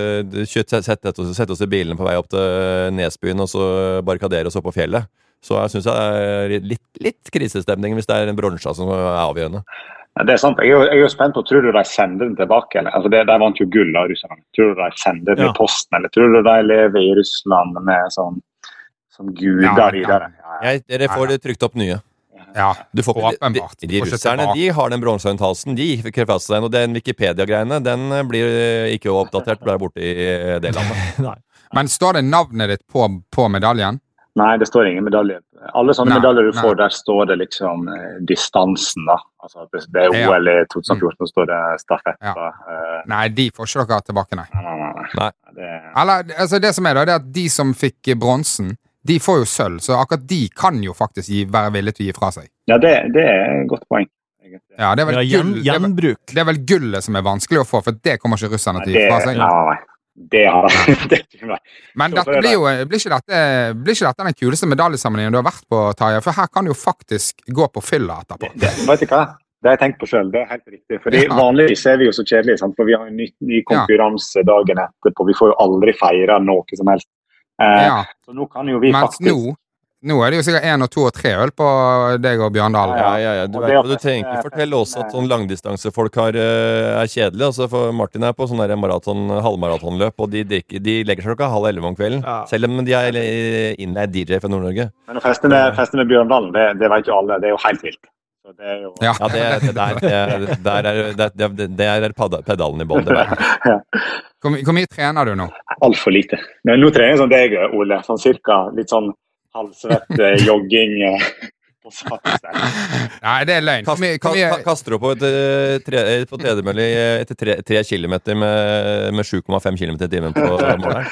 sette, sette, sette oss i bilen på vei opp til Nesbyen og så barrikadere oss opp på fjellet, så jeg synes det er litt, litt krisestemning hvis det er en bronse som er avgjørende. Ja, det er sant. Jeg er, jo, jeg er jo spent på, tror du de sender den tilbake? Eller? Altså, det, de vant jo gull av Russland. Tror du de sender den ja. I posten, eller tror du de lever i Russland med sånn, som guder ja, videre? Ja, ja. Jeg, dere får det trykt opp nye. Ja, du får ikke, de, de, de russerne, de har den bronsehalsen, de fikk fast den, og den Wikipedia-greiene, den blir ikke oppdatert, ble borte i det landet. Nei. Men står det navnet ditt på, på medaljen? Nei, det står ingen medalje. Alle sånne nei, medaljer du nei. Får, der står det liksom eh, distansen da. Altså, det, det er O L i tjue fjorten, mm. står det stafett. Ja. Uh, nei, de får ikke dere tilbake, nei. Nei, nei, nei. nei. Det... Eller, altså, det som er da, det er at de som fikk bronsen, de får jo sølv, så akkurat de kan jo faktisk gi, være villige til å gi fra seg. Ja, det, det er et godt poeng. Ja, det er vel ja, gull, gjenbruk. Det er, det er vel gullet som er vanskelig å få, for det kommer ikke russerne til å gi fra seg. Nei, nei, nei. Det har det. Men dette blir jo blir ikke dette, blir ikke dette den kuleste medaljesammenhengen du har vært på, Tarjei? For her kan du jo faktisk gå på fylla etterpå. Det, det, vet du hva? Det har jeg tenkt på selv, det er helt riktig. Fordi ja. Vanligvis er vi jo så kjedelige, sant? For vi har en ny, ny konkurranse dagen etterpå. Vi får jo aldri feire noe som helst. Eh, ja. Så nå kan jo vi Mens faktisk... Nå, nå er det jo sikkert en og to og tre øl på deg og Bjørndal. Ja, ja, ja. Du, vet, du trenger ikke fortelle også at sånn langdistansefolk har, er kjedelige. Altså, for Martin er på sånn maraton, halvmaratonløp, og de, drikker, de legger seg klokka halv elleve om kvelden. Ja. Selv om de er innleid D J fra Nord-Norge. Men å feste med, feste med Bjørndalen, det, det vet jo alle. Det er jo helt vilt. Så det er jo... Ja, ja det, det, der, det, der er, det, det, det er pedalen i bånd. Ja. Hvor, hvor mye trener du nå? Alt for lite. Men nå trener jeg sånn deg, Ole. Sånn cirka litt sånn halvsvett jogging på saken. Nei, det er løgn. Kast, kast, kaster du på, et, tre, på tredemølle etter tre, tre kilometer med, med sju komma fem kilometer i timen på målet?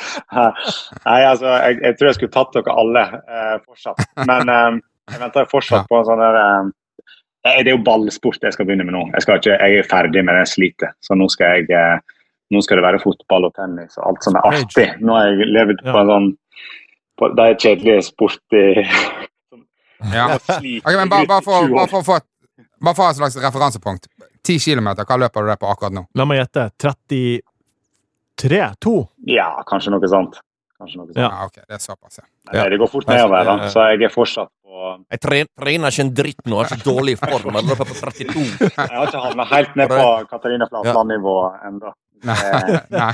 Nei, altså, jeg, jeg tror jeg skulle tatt dere alle eh, fortsatt. Men eh, jeg venter fortsatt ja. På en sånn der... Eh, det er jo ballsport jeg skal begynne med nå. Jeg, skal ikke, jeg er ferdig med den slitet. Så nå skal, jeg, eh, nå skal det være fotball og tennis og alt som er artig. Nå har jeg levd på en sånn det er kjedelig sport i ja. Okay, men bare, bare, for, bare, for, for, bare for et slags referansepunkt ti kilometer, hva løper du det på akkurat nå? La meg gjette, trettitre, to? Ja, kanskje noe sånt Kanskje noe sånt ja. Ja, ok, det er såpass ja. Nei, det går fort nedover da, så jeg er fortsatt på Jeg trener ikke en dritt nå, jeg er så dårlig i form jeg løper på trettito Jeg har ikke havnet helt ned på Katarina Flatland-nivå enda Nei, nei.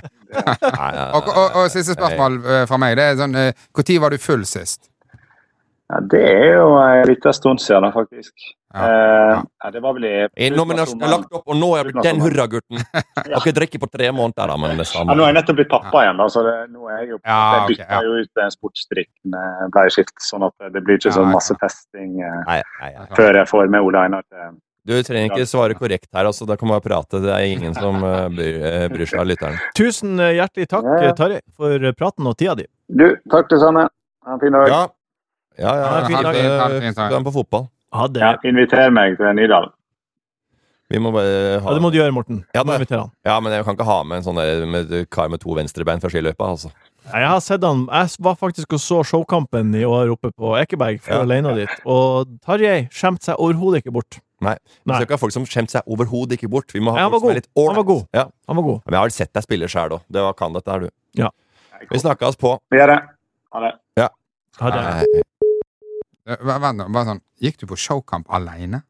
og, og, og siste spørsmål fra meg, det er sånn, hvor tid var du full sist? Ja, det er jo en liten stund siden da, faktisk. Ja, ja. Eh, det var vel i... Nå er jeg lagt opp, og nå er jeg den hurragutten. Jeg har ikke drikket på tre måneder, da, men det samme. Ja, nå er jeg nettopp blitt pappa igjen, da, så det, nå er jeg jo... Ja, jeg bytter okay, ja. Jo ut en sportsdrikk med bleieskift, sånn at det blir ikke så masse testing eh, nei, nei, ja. Før jeg får med Ole Einar til... Du trenger ikke svare korrekt her, altså. Da kan man prate. Det er ingen som uh, bryr, uh, bryr seg av lytteren. Tusen hjertelig takk, ja. Tarjei, for praten og tida di. Du, takk det samme. Ha en fin dag. Ja, ja, ja. Ha en fin dag. Du er på fotball. Ja, det... ja, inviter meg til Nydal. Vi må bare ha... Ja, det må du gjøre, Morten. Ja, ja, men jeg kan ikke ha med en sånn der med kar med to venstrebein fra skiløypa, altså. Jeg har sett han, jeg var faktisk og så showkampen i år oppe på Ekeberg for ja. Alene dit, og Tarjei skjemte seg overhodet ikke bort. Nei, vi Nei. skal ikke ha folk som skjemt seg overhodet ikke bort. Vi må ha Ja, han folk var som er god. litt ålreit. Han var god. Ja. Han var god. Men jeg har sett deg spille selv også. Det var kan dette her, du. Ja. Vi snakket oss på. Vi gjør det. Ha det. Ha det. Nei. Eh, Vent vent nå, bare sånn. Gikk du på showkamp alene?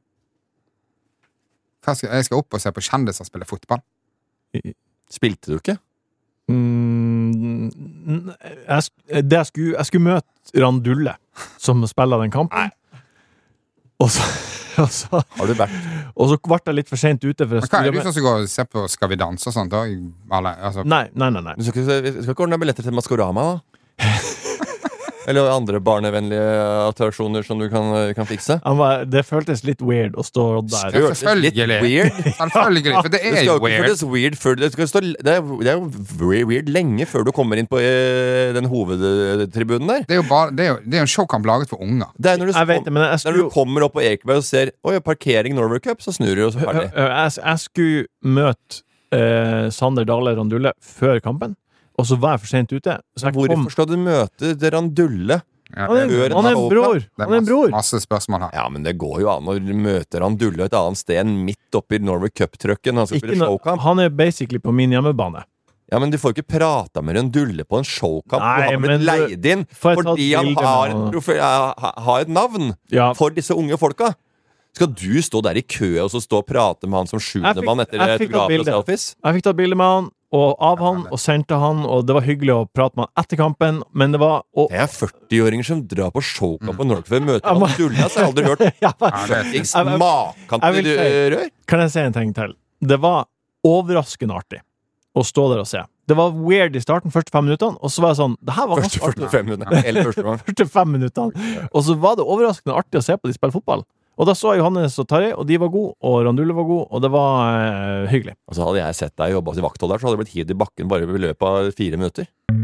Hva skal, jeg skal opp og se på kjendiser spille fotball. Spilte du ikke? Mm, n- jeg, sk- det jeg, skulle, jeg skulle møte Randulle, som spiller den kampen. Og så, og, så, Har du vært? og så ble jeg litt for sent ute. For jeg Men hva skulle er du med. sånn som går og ser på Skal vi danse og sånt? Da? Alle, altså, Nei, nei, nei. nei. Du skal ikke, vi skal ikke ordne billetter til Maskorama, da? Eller andre barnevennlige attraksjoner som du kan, kan fikse? Han var, det føltes litt weird å stå der. Ja, selvfølgelig. Litt weird. Selvfølgelig, for det Det er skal jo jo ikke weird. føles weird før det, skal stå, det, er, det er jo weird, weird lenge før du kommer inn på eh, den hovedtribunen der. Det er jo bare, det er jo, det er jo en showkamp laget for unger. Det er når du, Jeg vet det, men jeg når skulle du kommer opp på Ekeberg og ser Oi, parkering Norway Cup, så snur du, og så Hø- ferdig. hø- Jeg, jeg skulle møte eh, Sander Dale Randulle før kampen, og så var jeg for sent ute. Så jeg kom. Hvorfor skal du møte det Randulle? Ja, Han er, det, Før han er en en bror! det Han er en masse, bror! masse spørsmål her. Ja, men det går jo an å møte Randulle et annet sted enn midt oppi Norway Cup-trøkken når han skal Ikke spille no, showkamp. han er basically på min hjemmebane. Ja, men du får ikke prata med Randulle på en showkamp. Nei, du har men blitt du- leid inn Får jeg ta fordi et han bilde har, med han? profe- ja, har et navn Ja, for disse unge folka. Skal du stå der i kø og så stå og prate med han som Jeg fikk- sjuendemann etter jeg fikk tatt autografer og bilde. selfies? jeg fikk tatt bilde med han, og av han, og sendte han, og det var hyggelig å prate med han etter kampen, men det var og, Det er førti-åringer som drar på showkamp på Norway før møter Jeg må- Randulle. Altså, jeg har aldri hørt ja, men, Ja, det, fuckings Jeg- jeg- maken jeg vil til si- rør. Kan jeg si en ting til? Det var overraskende artig å stå der og se. Det var weird i starten, første fem minuttene, og så var jeg sånn Det her var Første ganske artig. førtifem minutter. Eller første gang. Første fem minuttene. Og så var det overraskende artig å se på de spille fotball. Og da så jeg Johannes og Tarjei, og de var gode, og Randulle var god, og det var eh, hyggelig. Og så hadde jeg sett deg jobba til vakthold der, så hadde jeg blitt hivd i bakken bare i løpet av fire minutter.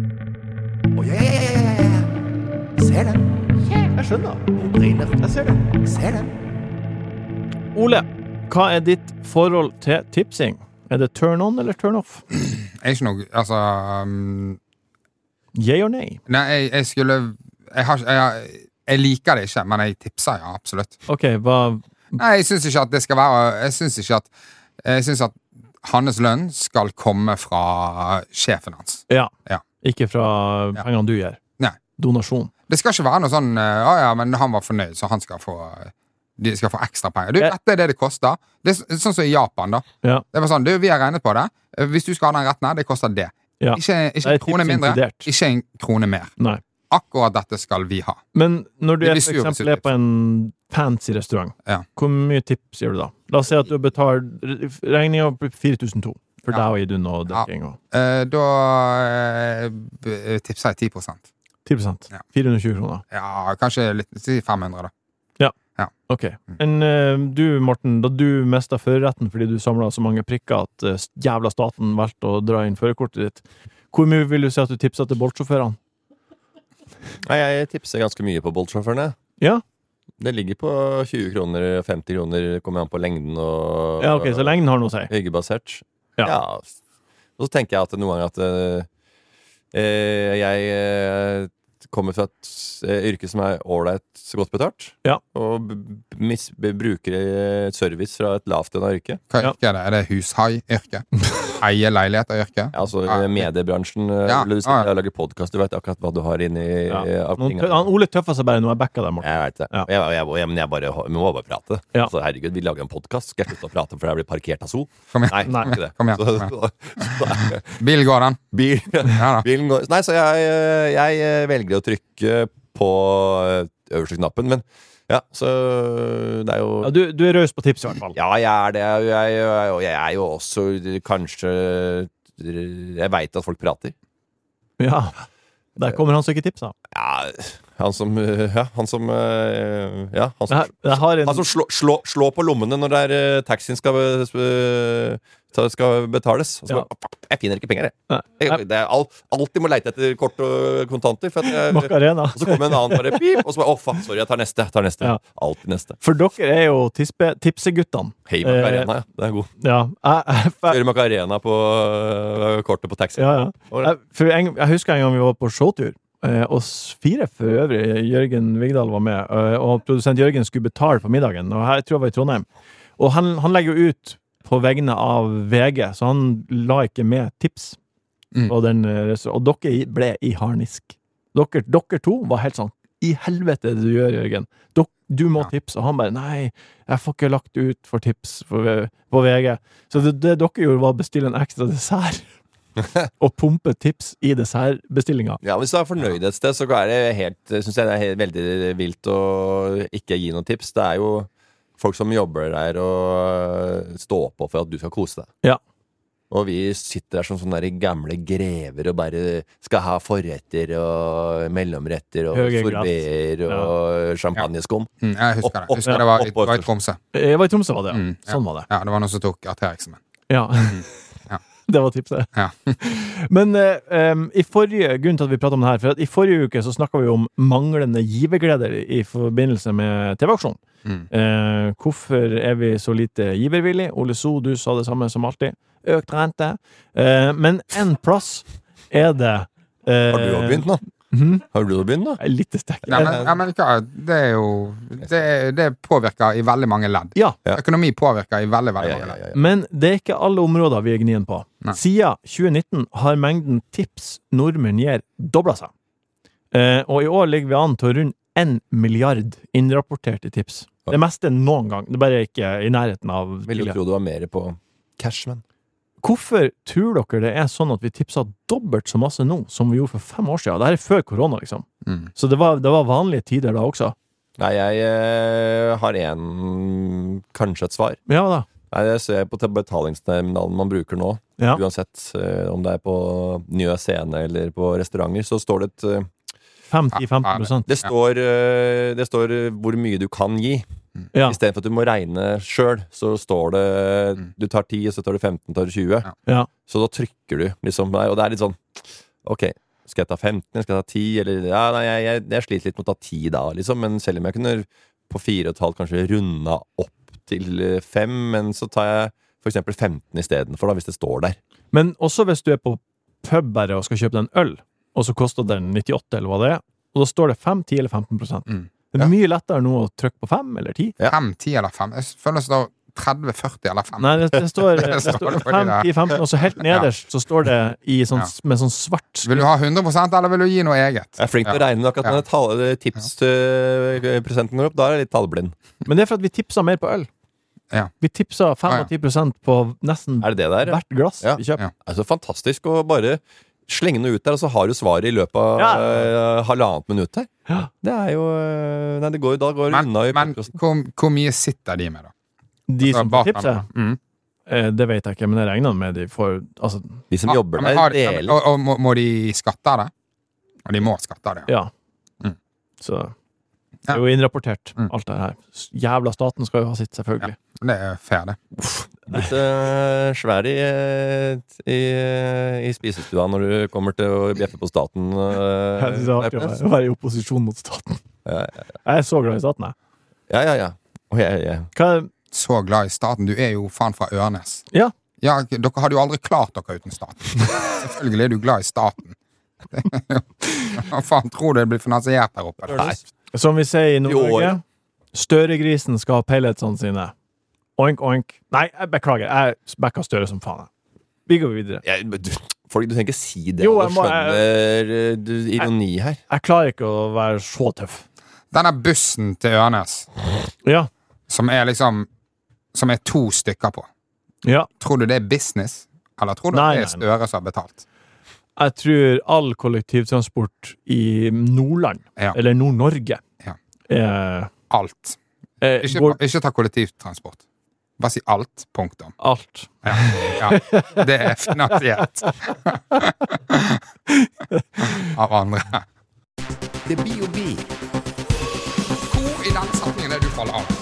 Å, ja, ja, ja, ja, ja, ja. Ser den. Jeg skjønner. Hun brenner. Jeg ser det. Ser den. Ole, hva er ditt forhold til tipsing? Er det turn on eller turn off? jeg er ikke noe Altså um, Yeah or nay? Nei, jeg, jeg skulle jeg, har, ikke- jeg, har- jeg liker det ikke, men jeg tipser, ja, absolutt. Ok, hva Nei, jeg syns ikke at det skal være Jeg syns ikke at Jeg syns at hans lønn skal komme fra sjefen hans. Ja. Ja. Ikke fra Ja. pengene du gir. Nei. Donasjon. Det skal ikke være noe sånn eh, Å ja, men han var fornøyd, så han skal få de skal få ekstra penger. Du, Jeg- dette er det det koster. Det er så- sånn som i Japan, da. Ja. Det var sånn, du, vi har regnet på det. Eh, Hvis du skal ha den retten her, det koster det. Ja. Ikke, Det ikke er en krone tips mindre, inkludert. ikke en krone mer. Nei. Akkurat dette skal vi ha. Men når du Det er, blir for sur hvis eksempel du er på en fancy restaurant, Ja. hvor mye tips gir du da? La oss si at du betaler regninga på fire tusen to for Ja. deg og Idun og dekking. Og Eh, da eh, b- tipser jeg ti prosent. ti prosent. Ja. fire hundre og tjue kroner. Ja, kanskje litt si fem hundre, da. Ok. Men eh, du, Morten, da du mista førerretten fordi du samla så mange prikker at eh, jævla staten valgte å dra inn førerkortet ditt, hvor mye vil du si at du tipsa til Bolt-sjåførene? Nei, jeg tipser ganske mye på Bolt-sjåførene. Ja? Det ligger på tjue kroner, femti kroner, kommer an på lengden og Ja, ok, så lengden har noe å si. Hyggebasert. Ja. Ja. Og så tenker jeg at noen ganger at eh, eh, jeg eh, kommer fra et eh, yrke som er ålreit godt betalt, Ja. og b- mis, b- bruker eh, service fra et lavtlønna yrke. Hva Ja. yrke er det? Er det hushai-yrke? Eie leiligheter-yrke? Ja, altså Ja. mediebransjen. eh, Ja, Ole, du ja, sitter ja. og lager podkast, du vet akkurat hva du har inni Ja. eh, av Noen ting. tø- han, Ole tøffa seg bare nå, jeg backa deg, Morten. Jeg vet det. Ja. Jeg, jeg, jeg, men jeg bare jeg må bare prate. Ja. Altså, herregud, vi lager en podkast. Skal jeg slutte å prate fordi jeg blir parkert av So? Kom igjen. Nei, Nei. ikke det. Kom igjen, Så, kom så, så, Bil går, den. bil, Ja da. bilen går Nei, så jeg, jeg velger å trykke på øverste knappen, men ja, så det er jo Ja, du, du er raus på tips, i hvert fall. Ja, jeg er det. Jeg, jeg, og jeg er jo også kanskje Jeg veit at folk prater. Ja. Der kommer han som ikke tipsa. Ja, han som Ja, han som Ja, han som, Jeg, jeg har en han som slår slå, slå på lommene når det er eh, taxien skal, eh, ta- skal betales. Og så Ja. bare, jeg finner ikke penger, jeg. Nei. jeg det er all, alltid må leite etter kort og kontanter. For at jeg, Macarena. og så kommer en annen bare pip, og så bare Å, fuck, sorry, jeg tar neste. Jeg tar neste. Ja. Alltid neste. For dere er jo tispe, tipseguttene. Hei, Macarena, ja. Det er god. Ja. Jeg, jeg, jeg, Kjører Macarena på øh, kortet på taxi. ja, ja. Jeg, for en, jeg husker en gang vi var på showtur. eh, og fire for øvrig. Jørgen Vigdal var med, eh, og produsent Jørgen skulle betale på middagen, og her tror jeg var i Trondheim. Og han, han legger jo ut på vegne av V G, så han la ikke med tips. Mm. Og, den, og dere ble i harnisk. Dere, dere to var helt sånn, i helvete det du gjør, Jørgen. Dok, du må Ja. tipse. Og han bare, nei, jeg får ikke lagt ut for tips for, på V G. Så det, det dere gjorde var å bestille en ekstra dessert. Og pumpe tips i dessertbestillinga. Ja, hvis du er fornøyd et sted, så er det helt, synes jeg det er helt, veldig vilt å ikke gi noen tips. Det er jo folk som jobber der og står på for at du skal kose deg. Ja. Og vi sitter der som sånne der gamle grever og bare skal ha forretter og mellomretter og Høye glass. sorbeter og champagneskum. Mm, jeg husker det. Opp- Jeg husker opp- det var, opp- i- det var i Tromsø. Jeg var i Tromsø, var det. Mm, ja. Sånn var det. Ja, det var noen som tok artereksamen. Ja. Ja. Det var tipset. Ja. Men eh, em, i forrige, grunnen til at vi pratet om det her, for at i forrige uke så snakket vi om manglende givergleder i forbindelse med T V-aksjonen. Mm. Eh, hvorfor er vi så lite givervillig? Ole So, du sa det samme som alltid. Økt rente. Eh, men en plass er det eh, Har du jo begynt nå? Mhm. Har du jo begynt nå? Jeg er litt sterk. Nei, men, ja, men hva, det er jo det, det påvirker i veldig mange ledd. Ja, Ja. Økonomi påvirker i veldig, Ja, veldig ja, mange ja, ledd. ja, ja. men det er ikke alle områder vi er gnien på. Nei. Siden tjue nitten har mengden tips nordmenn gir doblet seg. Eh, og i år ligger vi an til rundt en milliard innrapporterte tips. Det meste noen gang. Det er bare ikke i nærheten av Vil jo tidligere. tro det var mer på cash, men Hvorfor tror dere det er sånn at vi tipser dobbelt så masse nå som vi gjorde for fem år siden? Det her er før korona, liksom. Mm. Så det var, det var vanlige tider da også. Nei, jeg eh, har en kanskje et svar. Ja da. Nei, jeg ser på betalingsterminalen man bruker nå. Ja. Uansett eh, om det er på Njø Scene eller på restauranter, så står det et eh, fem til femten prosent. Det står, eh, det står eh, hvor mye du kan gi. Ja. I stedet for at du må regne sjøl, så står det Mm. du tar ti, så tar du femten, tar du tjue. Ja. Ja. Så da trykker du liksom der, og det er litt sånn ok, skal jeg ta femten, skal jeg ta ti, eller ja, nei, jeg, jeg, jeg sliter litt med å ta ti da, liksom, men selv om jeg kunne på fire og et halvt kanskje runda opp til eh, fem, men så tar jeg for eksempel femten i stedet for da, hvis det står der. Men også hvis du er på pub bare og skal kjøpe deg en øl, og så koster den nittiåtte, eller hva det er, og da står det fem, ti eller femten prosent. Mm. Det er mye lettere nå å trykke på fem eller ti. Ja. Fem, ti eller fem? Jeg føler det står tretti, førti eller fem. Nei, det, det står, det Det står står det på de fem, der. ti, femten, og så helt nederst så står det i sånn, Ja. med sånn svart Vil du ha hundre prosent, eller vil du gi noe eget? Jeg er flink til å regne, men akkurat når tall- tipsprosenten går opp, da er jeg litt tallblind. Men det er for at vi tipser mer på øl. Ja. Vi tipser femogti prosent på nesten Er det det der? Ja? hvert glass Ja. vi kjøper. Ja. Det er så fantastisk å bare slenge noe ut der, og så har du svaret i løpet av Ja. eh, halvannet minutt her. Ja. Det er jo eh, Nei, det går jo da går det Men, unna i men podcasten. hvor, hvor mye sitter de med, da? De Altså, som får bak tipset, hverandre. Mm. eh, det vet jeg ikke, men jeg regner med de får altså, De som Ah, jobber men der, har- deler. Og, og må, må de skatte av det? Og de må skatte av det. ja. Mm. Så det er jo innrapportert, Mm. alt det her. Jævla staten skal jo ha sitt, selvfølgelig. Det er fair, det. Litt uh, svær i, eh, i, i spisestua når du kommer til å bjeffe på staten. eh, Jeg synes det er artig å Leipnes. være- å være i opposisjon mot staten. Ja, ja, Jeg er så glad i staten, jeg. ja, ja, ja. Og jeg, jeg. Hva er Så glad i staten. Du er jo faen fra Ørnes. Ja. Ja, dere hadde jo aldri klart dere uten staten. Selvfølgelig er du glad i staten. Hva faen tror du det blir finansiert der oppe? Nei. Som vi sier i Nord-Norge, år. Støregrisen skal ha pelletsene sine. Oink, oink. Nei, jeg beklager. Jeg backa Støre som faen. jeg. Vi går videre. Jeg, men du, folk, du trenger ikke si det. Jo, Du jeg må- skjønner eh, du, ironi her. Jeg klarer ikke å være så tøff. Denne bussen til Ørnes, Ja. som er liksom Som er to stykker på. Ja. Tror du det er business? Eller tror du Nei, det nei, er Støre som har betalt? Jeg tror all kollektivtransport i Nordland, Ja. eller Nord-Norge, Ja. er, Alt. er Ikke, går ikke ta kollektivtransport. Bare si alt. Punktum. alt. Ja. ja. Det er finansiert. Av andre. Det blir jo bi. Hvor i den setningen er du faller av?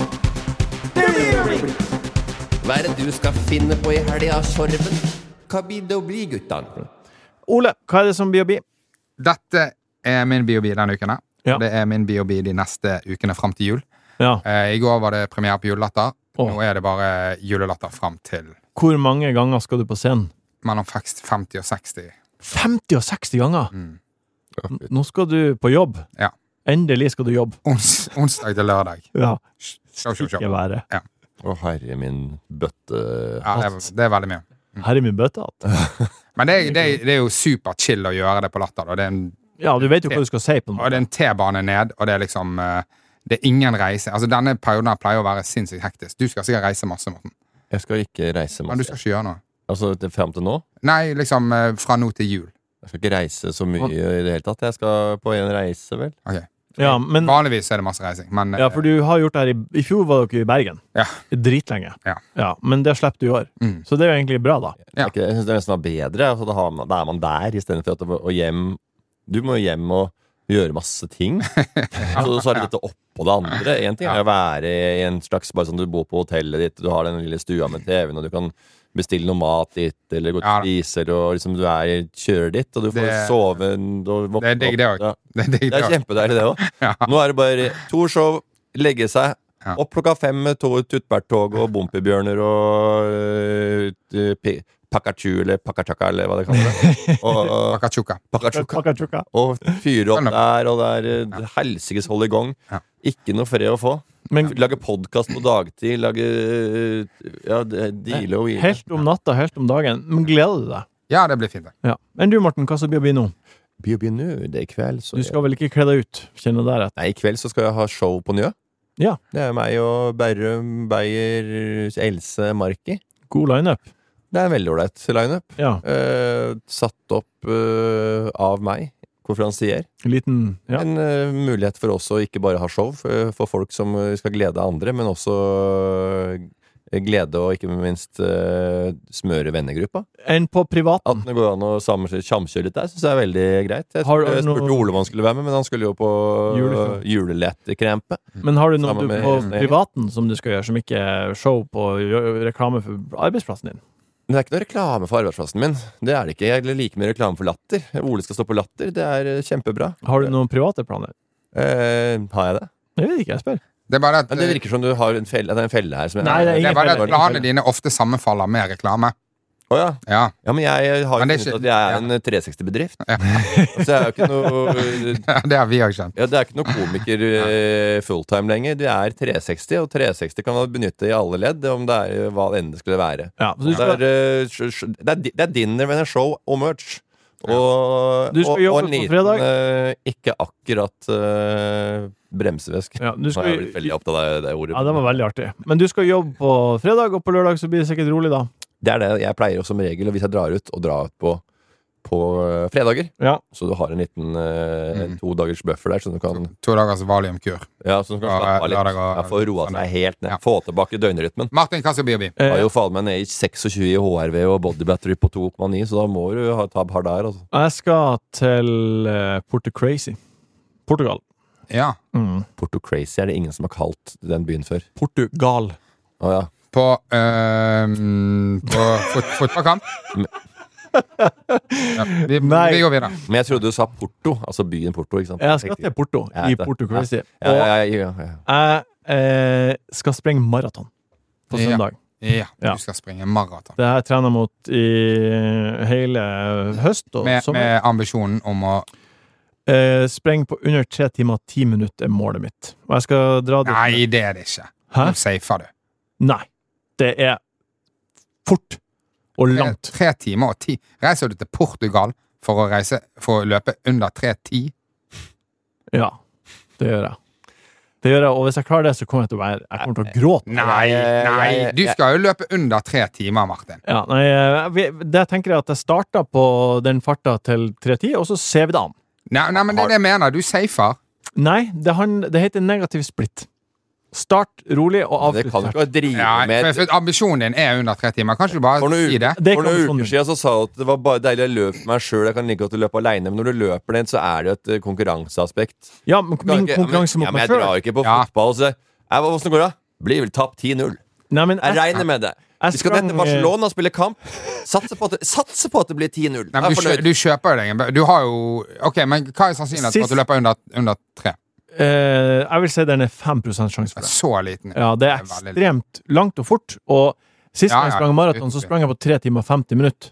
Hva er det du skal finne på i helga, Sorven? Hva blir det å bli, guttan? Ole, hva er det som blir å bli? Dette er min B O B denne uken. her. Ja. Det er min B O B de neste ukene fram til jul. Ja. Eh, I går var det premiere på Julelatter. Åh. Nå er det bare Julelatter fram til Hvor mange ganger skal du på scenen? mellom femti og seksti. femti og seksti ganger? Mm. Nå skal du på jobb. Ja. Endelig skal du jobbe. Ons, onsdag til lørdag. Ja. Show, show, show. Ikke være. Å, herre min bøtte. Ja, det, er, det er veldig mye. Her er min bøttehatt. Men det, er- det, er- det er jo super chill å gjøre det på Latter. Og det er en, Ja, du vet jo hva du skal si på en og det er måte. en T-bane ned, og det er liksom eh, det er ingen reise. Altså Denne perioden her pleier å være sinnssykt hektisk. Du skal sikkert reise masse, Morten. Jeg skal ikke reise Men du masse. skal ikke gjøre noe. Altså, til, frem til nå? Nei, liksom eh, fra nå til jul. Jeg skal ikke reise så mye i det hele tatt. Jeg skal på en reise, vel. Ok. Ja, men, Vanligvis er det masse reising, men eh, ja, for du har gjort det her i, I fjor var dere i Bergen. Ja. Dritlenge. Ja. Men det slipper du i år. Mm. Så det er jo egentlig bra, da. Det er ikke, jeg synes det nesten var bedre. Altså, da, har man, da er man der, i stedet for at det, å hjem Du må jo hjem og gjøre masse ting. Så, så er det dette oppå det andre. En ting er å være i en slags bare sånn du bor på hotellet ditt, du har den lille stua med T V-en, og du kan bestille noe mat ditt, eller gå til Ja. spiser, og liksom du er, kjører ditt, og du får Det- sove og det er digg, det også. Ja. det, det, Det er kjempedeilig, det òg. Ja. Nå er det bare to show, legge seg. Ja. Opp klokka fem med to tuttbærtog og bompibjørner og uh, pi- Pakachu eller Pakachaka eller hva det kalles. Og, og, Pakachuka. Pakachuka. Pakka-tjukka. Og fyre opp der, og det er uh, helsikes hold i gang. Ja. Ikke noe fred å få. Men Lage podkast på dagtid, lage uh, Ja, deale og hvile. helt om natta, helt om dagen. Men gleder du deg? Ja, det blir fint. det. Ja. Men du, Morten, hva skal det bli nå? Blir å bli nå, det er i kveld. Så Du skal vel ikke kle deg ut? Kjenner der at Nei, i kveld så skal jeg ha show på Njø. Ja. Det er meg og Berrum, Beyer, Else, Marki. God lineup. Det er en veldig ålreit lineup. Ja. Eh, satt opp eh, av meg, konferansier. En liten Ja. En eh, mulighet for oss å ikke bare ha show for, for folk som eh, skal glede andre, men også eh, glede og ikke minst eh, smøre vennegruppa. En på privaten. At det går an å sam- samkjøre litt der, synes jeg er veldig greit. Jeg, Har du jeg spurte noe- Ole om han skulle være med, men han skulle jo på Juleshow. julelettekrempe. Men har du noe Sammen du, med på Espen. privaten som du skal gjøre, som ikke er show på gjø- reklame for arbeidsplassen din? Men det er ikke noe reklame for arbeidsplassen min. Det er det ikke. Jeg liker mer reklame for Latter. Ole skal stå på Latter. Det er eh, kjempebra. Har du noen private planer? Eh, har jeg det? Jeg vet ikke, jeg spør. Det er bare at, Men det virker som du har en felle, at det er en felle her. Som jeg, Nei, det er det ingen er bare at feller. planene dine ofte sammenfaller med reklame. Å ja. Ja. Ja, men jeg har jo Men det er funnet ikke- at jeg er ja. en tre seksti-bedrift. Så jeg er jo ikke noe Det har vi òg skjønt. Ja, det er ikke noe komiker eh, fulltime lenger. Det er tre seksti, og tre seksti kan man benytte i alle ledd, om det er hva det enn det skulle være. Ja, så du Det skal, er, eh, sj- sj- det er, di- det er dinner, men en show og merch. Og, Du skal og, jobbe og en på liten, fredag. eh, ikke akkurat uh, bremseveske. ja, du Nå skal, har jeg blitt veldig opptatt av det, det ordet. ja, det var veldig artig. Men du skal jobbe på fredag, og på lørdag så blir det sikkert rolig, da. Det er det jeg pleier jo som regel, og hvis jeg drar ut, og drar ut på, på eh, fredager. Ja. Så du har en liten eh, Mm. to dagers buffer der, så du kan, To dagers valiumkur. ja, så du kan Ja, slappe av litt. lørdag og- Ja, få roa sånn seg helt ned. Ja. Få tilbake døgnrytmen. Martin, hva skal bli å bli? Jeg har Eh, jo faen meg ned i tjueseks i H R V og body battery på to komma ni, så da må du ha tab hard der. Altså. jeg skal til uh, Porto Crazy. Portugal. Ja. Mm. Porto Crazy er det ingen som har kalt den byen før. Portugal. Å ja. På, øhm, på fot fotballkamp? Ja, vi, Nei. vi går videre. Men jeg trodde du sa Porto, altså byen Porto. Ikke sant? Jeg skal til Porto, Ja, i det- Porto Crazy. Ja, Og ja, ja, ja, ja. jeg eh, skal sprenge maraton på Ja. søndag. Ja, Ja. du skal springe maraton. Det har jeg trener mot i hele høst og Med, sommer. med ambisjonen om å Eh, spreng på under tre timer og ti minutter er målet mitt. Og jeg skal dra dit. Nei, det er det ikke. Hæ? Nå safer du. Nei. Det er fort og Tre, langt. tre timer og ti. Reiser du til Portugal for å, reise, for å løpe under tre ti? Ja, det gjør jeg. Det gjør jeg, og hvis jeg klarer det, så kommer jeg til å være Jeg kommer til å gråte. Nei, Jeg- nei, jeg- du skal jo løpe under tre timer, Martin. Ja, nei, eh, vi- det tenker jeg at jeg starter på den farta til tre ti, og så ser vi det an. Nei, nei men det er det jeg mener. Du safer. Nei, det, han, det heter negativ splitt. Start rolig og Det kan du avslutt. ikke drive Ja, med. for, for ambisjonen din er under tre timer. Kan ikke du bare For noen, si det? Det for kan noen du sånn uker siden så sa du at det var bare deilig å løpe for meg sjøl. Jeg kan like godt å løpe alene, men når du løper den, så er det jo et eh, konkurranseaspekt. Ja, men Du kan min ikke- konkurranse ja, mot men, meg ja, men jeg sjøl. drar ikke på Ja. fotball. Så, ja, hvordan går det? Blir vel tapt ti null. Nei, men Jeg regner med det. jeg Vi skal sprang, til Barcelona og spille kamp. Satser på at det, satser på at det blir ti null. Nei, Jeg men er du, kjø, fornøyd. du kjøper jo deg en Du har jo Ok, men hva er sannsynligheten for Sist- at du løper under, under tre? eh, Jeg vil si den er fem prosent sjanse for det. Så liten. Ja, det er Det er veldig- ekstremt langt og fort. Og sist Ja, gang jeg ja, sprang maraton, så riktig. sprang jeg på tre timer og femti minutter.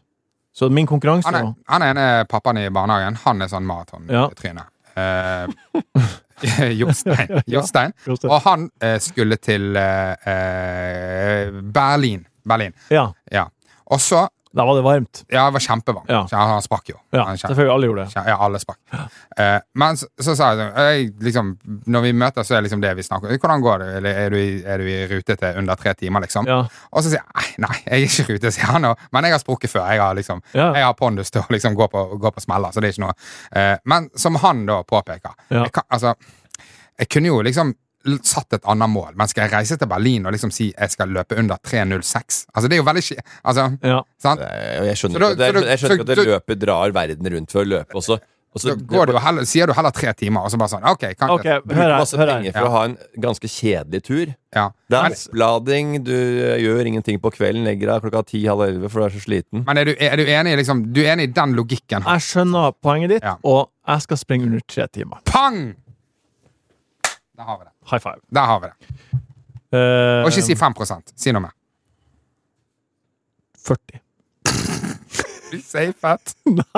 Så min konkurranse Han er, da han er en av pappaen i barnehagen. Han er sånn maraton-tryne. Ja. Eh, Jostein. Jostein. Jostein. Og han eh, skulle til eh, eh, Berlin. Berlin. Ja, Ja. Og så da var det varmt. Ja, det var kjempevarmt. Ja. Så Han sprakk jo. Ja, Han kjempe- selvfølgelig alle gjorde det. Ja, alle sprakk. Eh, men så, så sa jeg sånn jeg, liksom, Når vi møter, så er liksom det vi snakker om. Hvordan går det? Eller er du, i, er du i rute til under tre timer, liksom? Ja. Og så sier jeg nei, nei, jeg er ikke i rute, sier han. og- Men jeg har sprukket før. Jeg har liksom Ja. Jeg har pondus til å liksom gå på, gå på smeller, så det er ikke noe. Eh, men som han da påpeker Ja. jeg, kan, altså, jeg kunne jo liksom satt et annet mål, men skal jeg reise til Berlin og liksom si jeg skal løpe under tre null seks? Altså, det er jo veldig skje... Altså, Ja. sant? Eh, og Jeg skjønner Så da- ikke at det- så da- jeg skjønner ikke at det så- løpet drar verden rundt for å løpe også. Og så Så går det jo heller, sier du heller tre timer, og så bare sånn OK, kan Ok, ikke bruker hør her, masse hør her. penger for å ha en ganske kjedelig tur. ja. Det er Men, opplading, du gjør ingenting på kvelden, legger deg klokka ti, halv elleve, for du er så sliten. men er du, er du enig i liksom, Du er enig i den logikken? Jeg skjønner poenget ditt, Ja. og jeg skal springe under tre timer. Pang! Der har vi det. High five. Der har vi det. Eh, Og ikke si fem prosent. Si noe mer. førti. Du sier fett.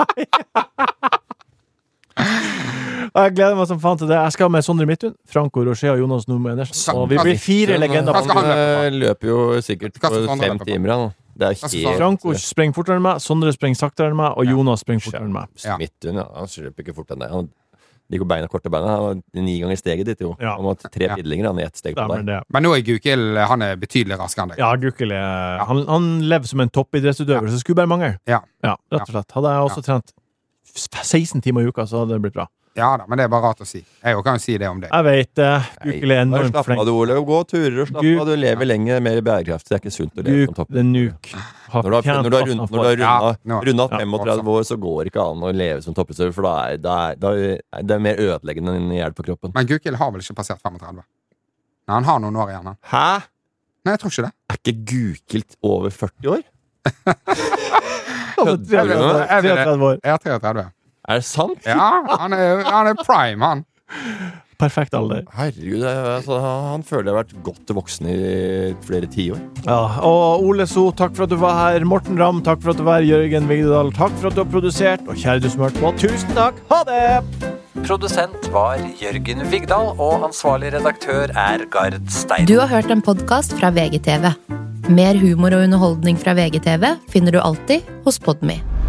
Jeg gleder meg som faen til det. Jeg skal med Sondre Midthun, Franco Rocher og Jonas Nome Enersen. Og vi blir fire legender. Hva skal han løpe Han eh, løper jo sikkert Hva skal på Sondre fem løpe på? timer. Han. Det er Hva skal helt Franco springer fortere enn meg, Sondre springer saktere enn meg, og Ja. Jonas springer fortere enn meg. Ja. Midthun, ja. Han løper ikke fort enn deg. Han liker beina korte beina. Han har ni ganger steget ditt, jo. Ja. Han har tre Ja. pidlinger, han i ett steg på Stemmer deg. det. Men nå er Gukild Han er betydelig raskere enn deg. Ja, Gukild er han, han lever som en toppidrettsutøver, så det skulle bare mangle. Ja. Ja, rett og slett. Hadde jeg også trent seksten timer i uka, så hadde det blitt bra. Ja da, men det er bare rart å si. Jeg jo kan jo si det om deg. Jeg vet det. Gukild er Bare enormt slapp flink. av, du, Ole. Gå turer og slapp Guk- av. Du lever lenger, mer bærekraftig. Det er ikke sunt å leve Guk, som topp. det er nuk. Har Når du har, tjent når du har, alt rund, han når du har får. Ja, runda, nå- runda ja, femogtredve år, så går det ikke an å leve som toppidrettsutøver, for da er, da er, da er det er mer ødeleggende enn hjelp på kroppen. Men Gukild har vel ikke passert femogtretti? Nei, han har noen år igjen. Han. Hæ? Nei, jeg tror ikke det. Er ikke Gukild over førti år? Han er treogtredve år. treogtredve år. Jeg er treogtredve. Er det sant? Ja, han er, han er prime, han. Perfekt alder. Herregud, det er- altså, han føler jeg har vært godt voksen i flere tiår. Ja, og Ole So, takk for at du var her. Morten Ramm, takk for at du var her. Jørgen Vigdal, takk for at du har produsert. Og kjære du som hørte på, tusen takk. Ha det! Produsent var Jørgen Vigdal, og ansvarlig redaktør er Gard Stein. Du har hørt en podkast fra V G T V. Mer humor og underholdning fra V G T V finner du alltid hos Podme.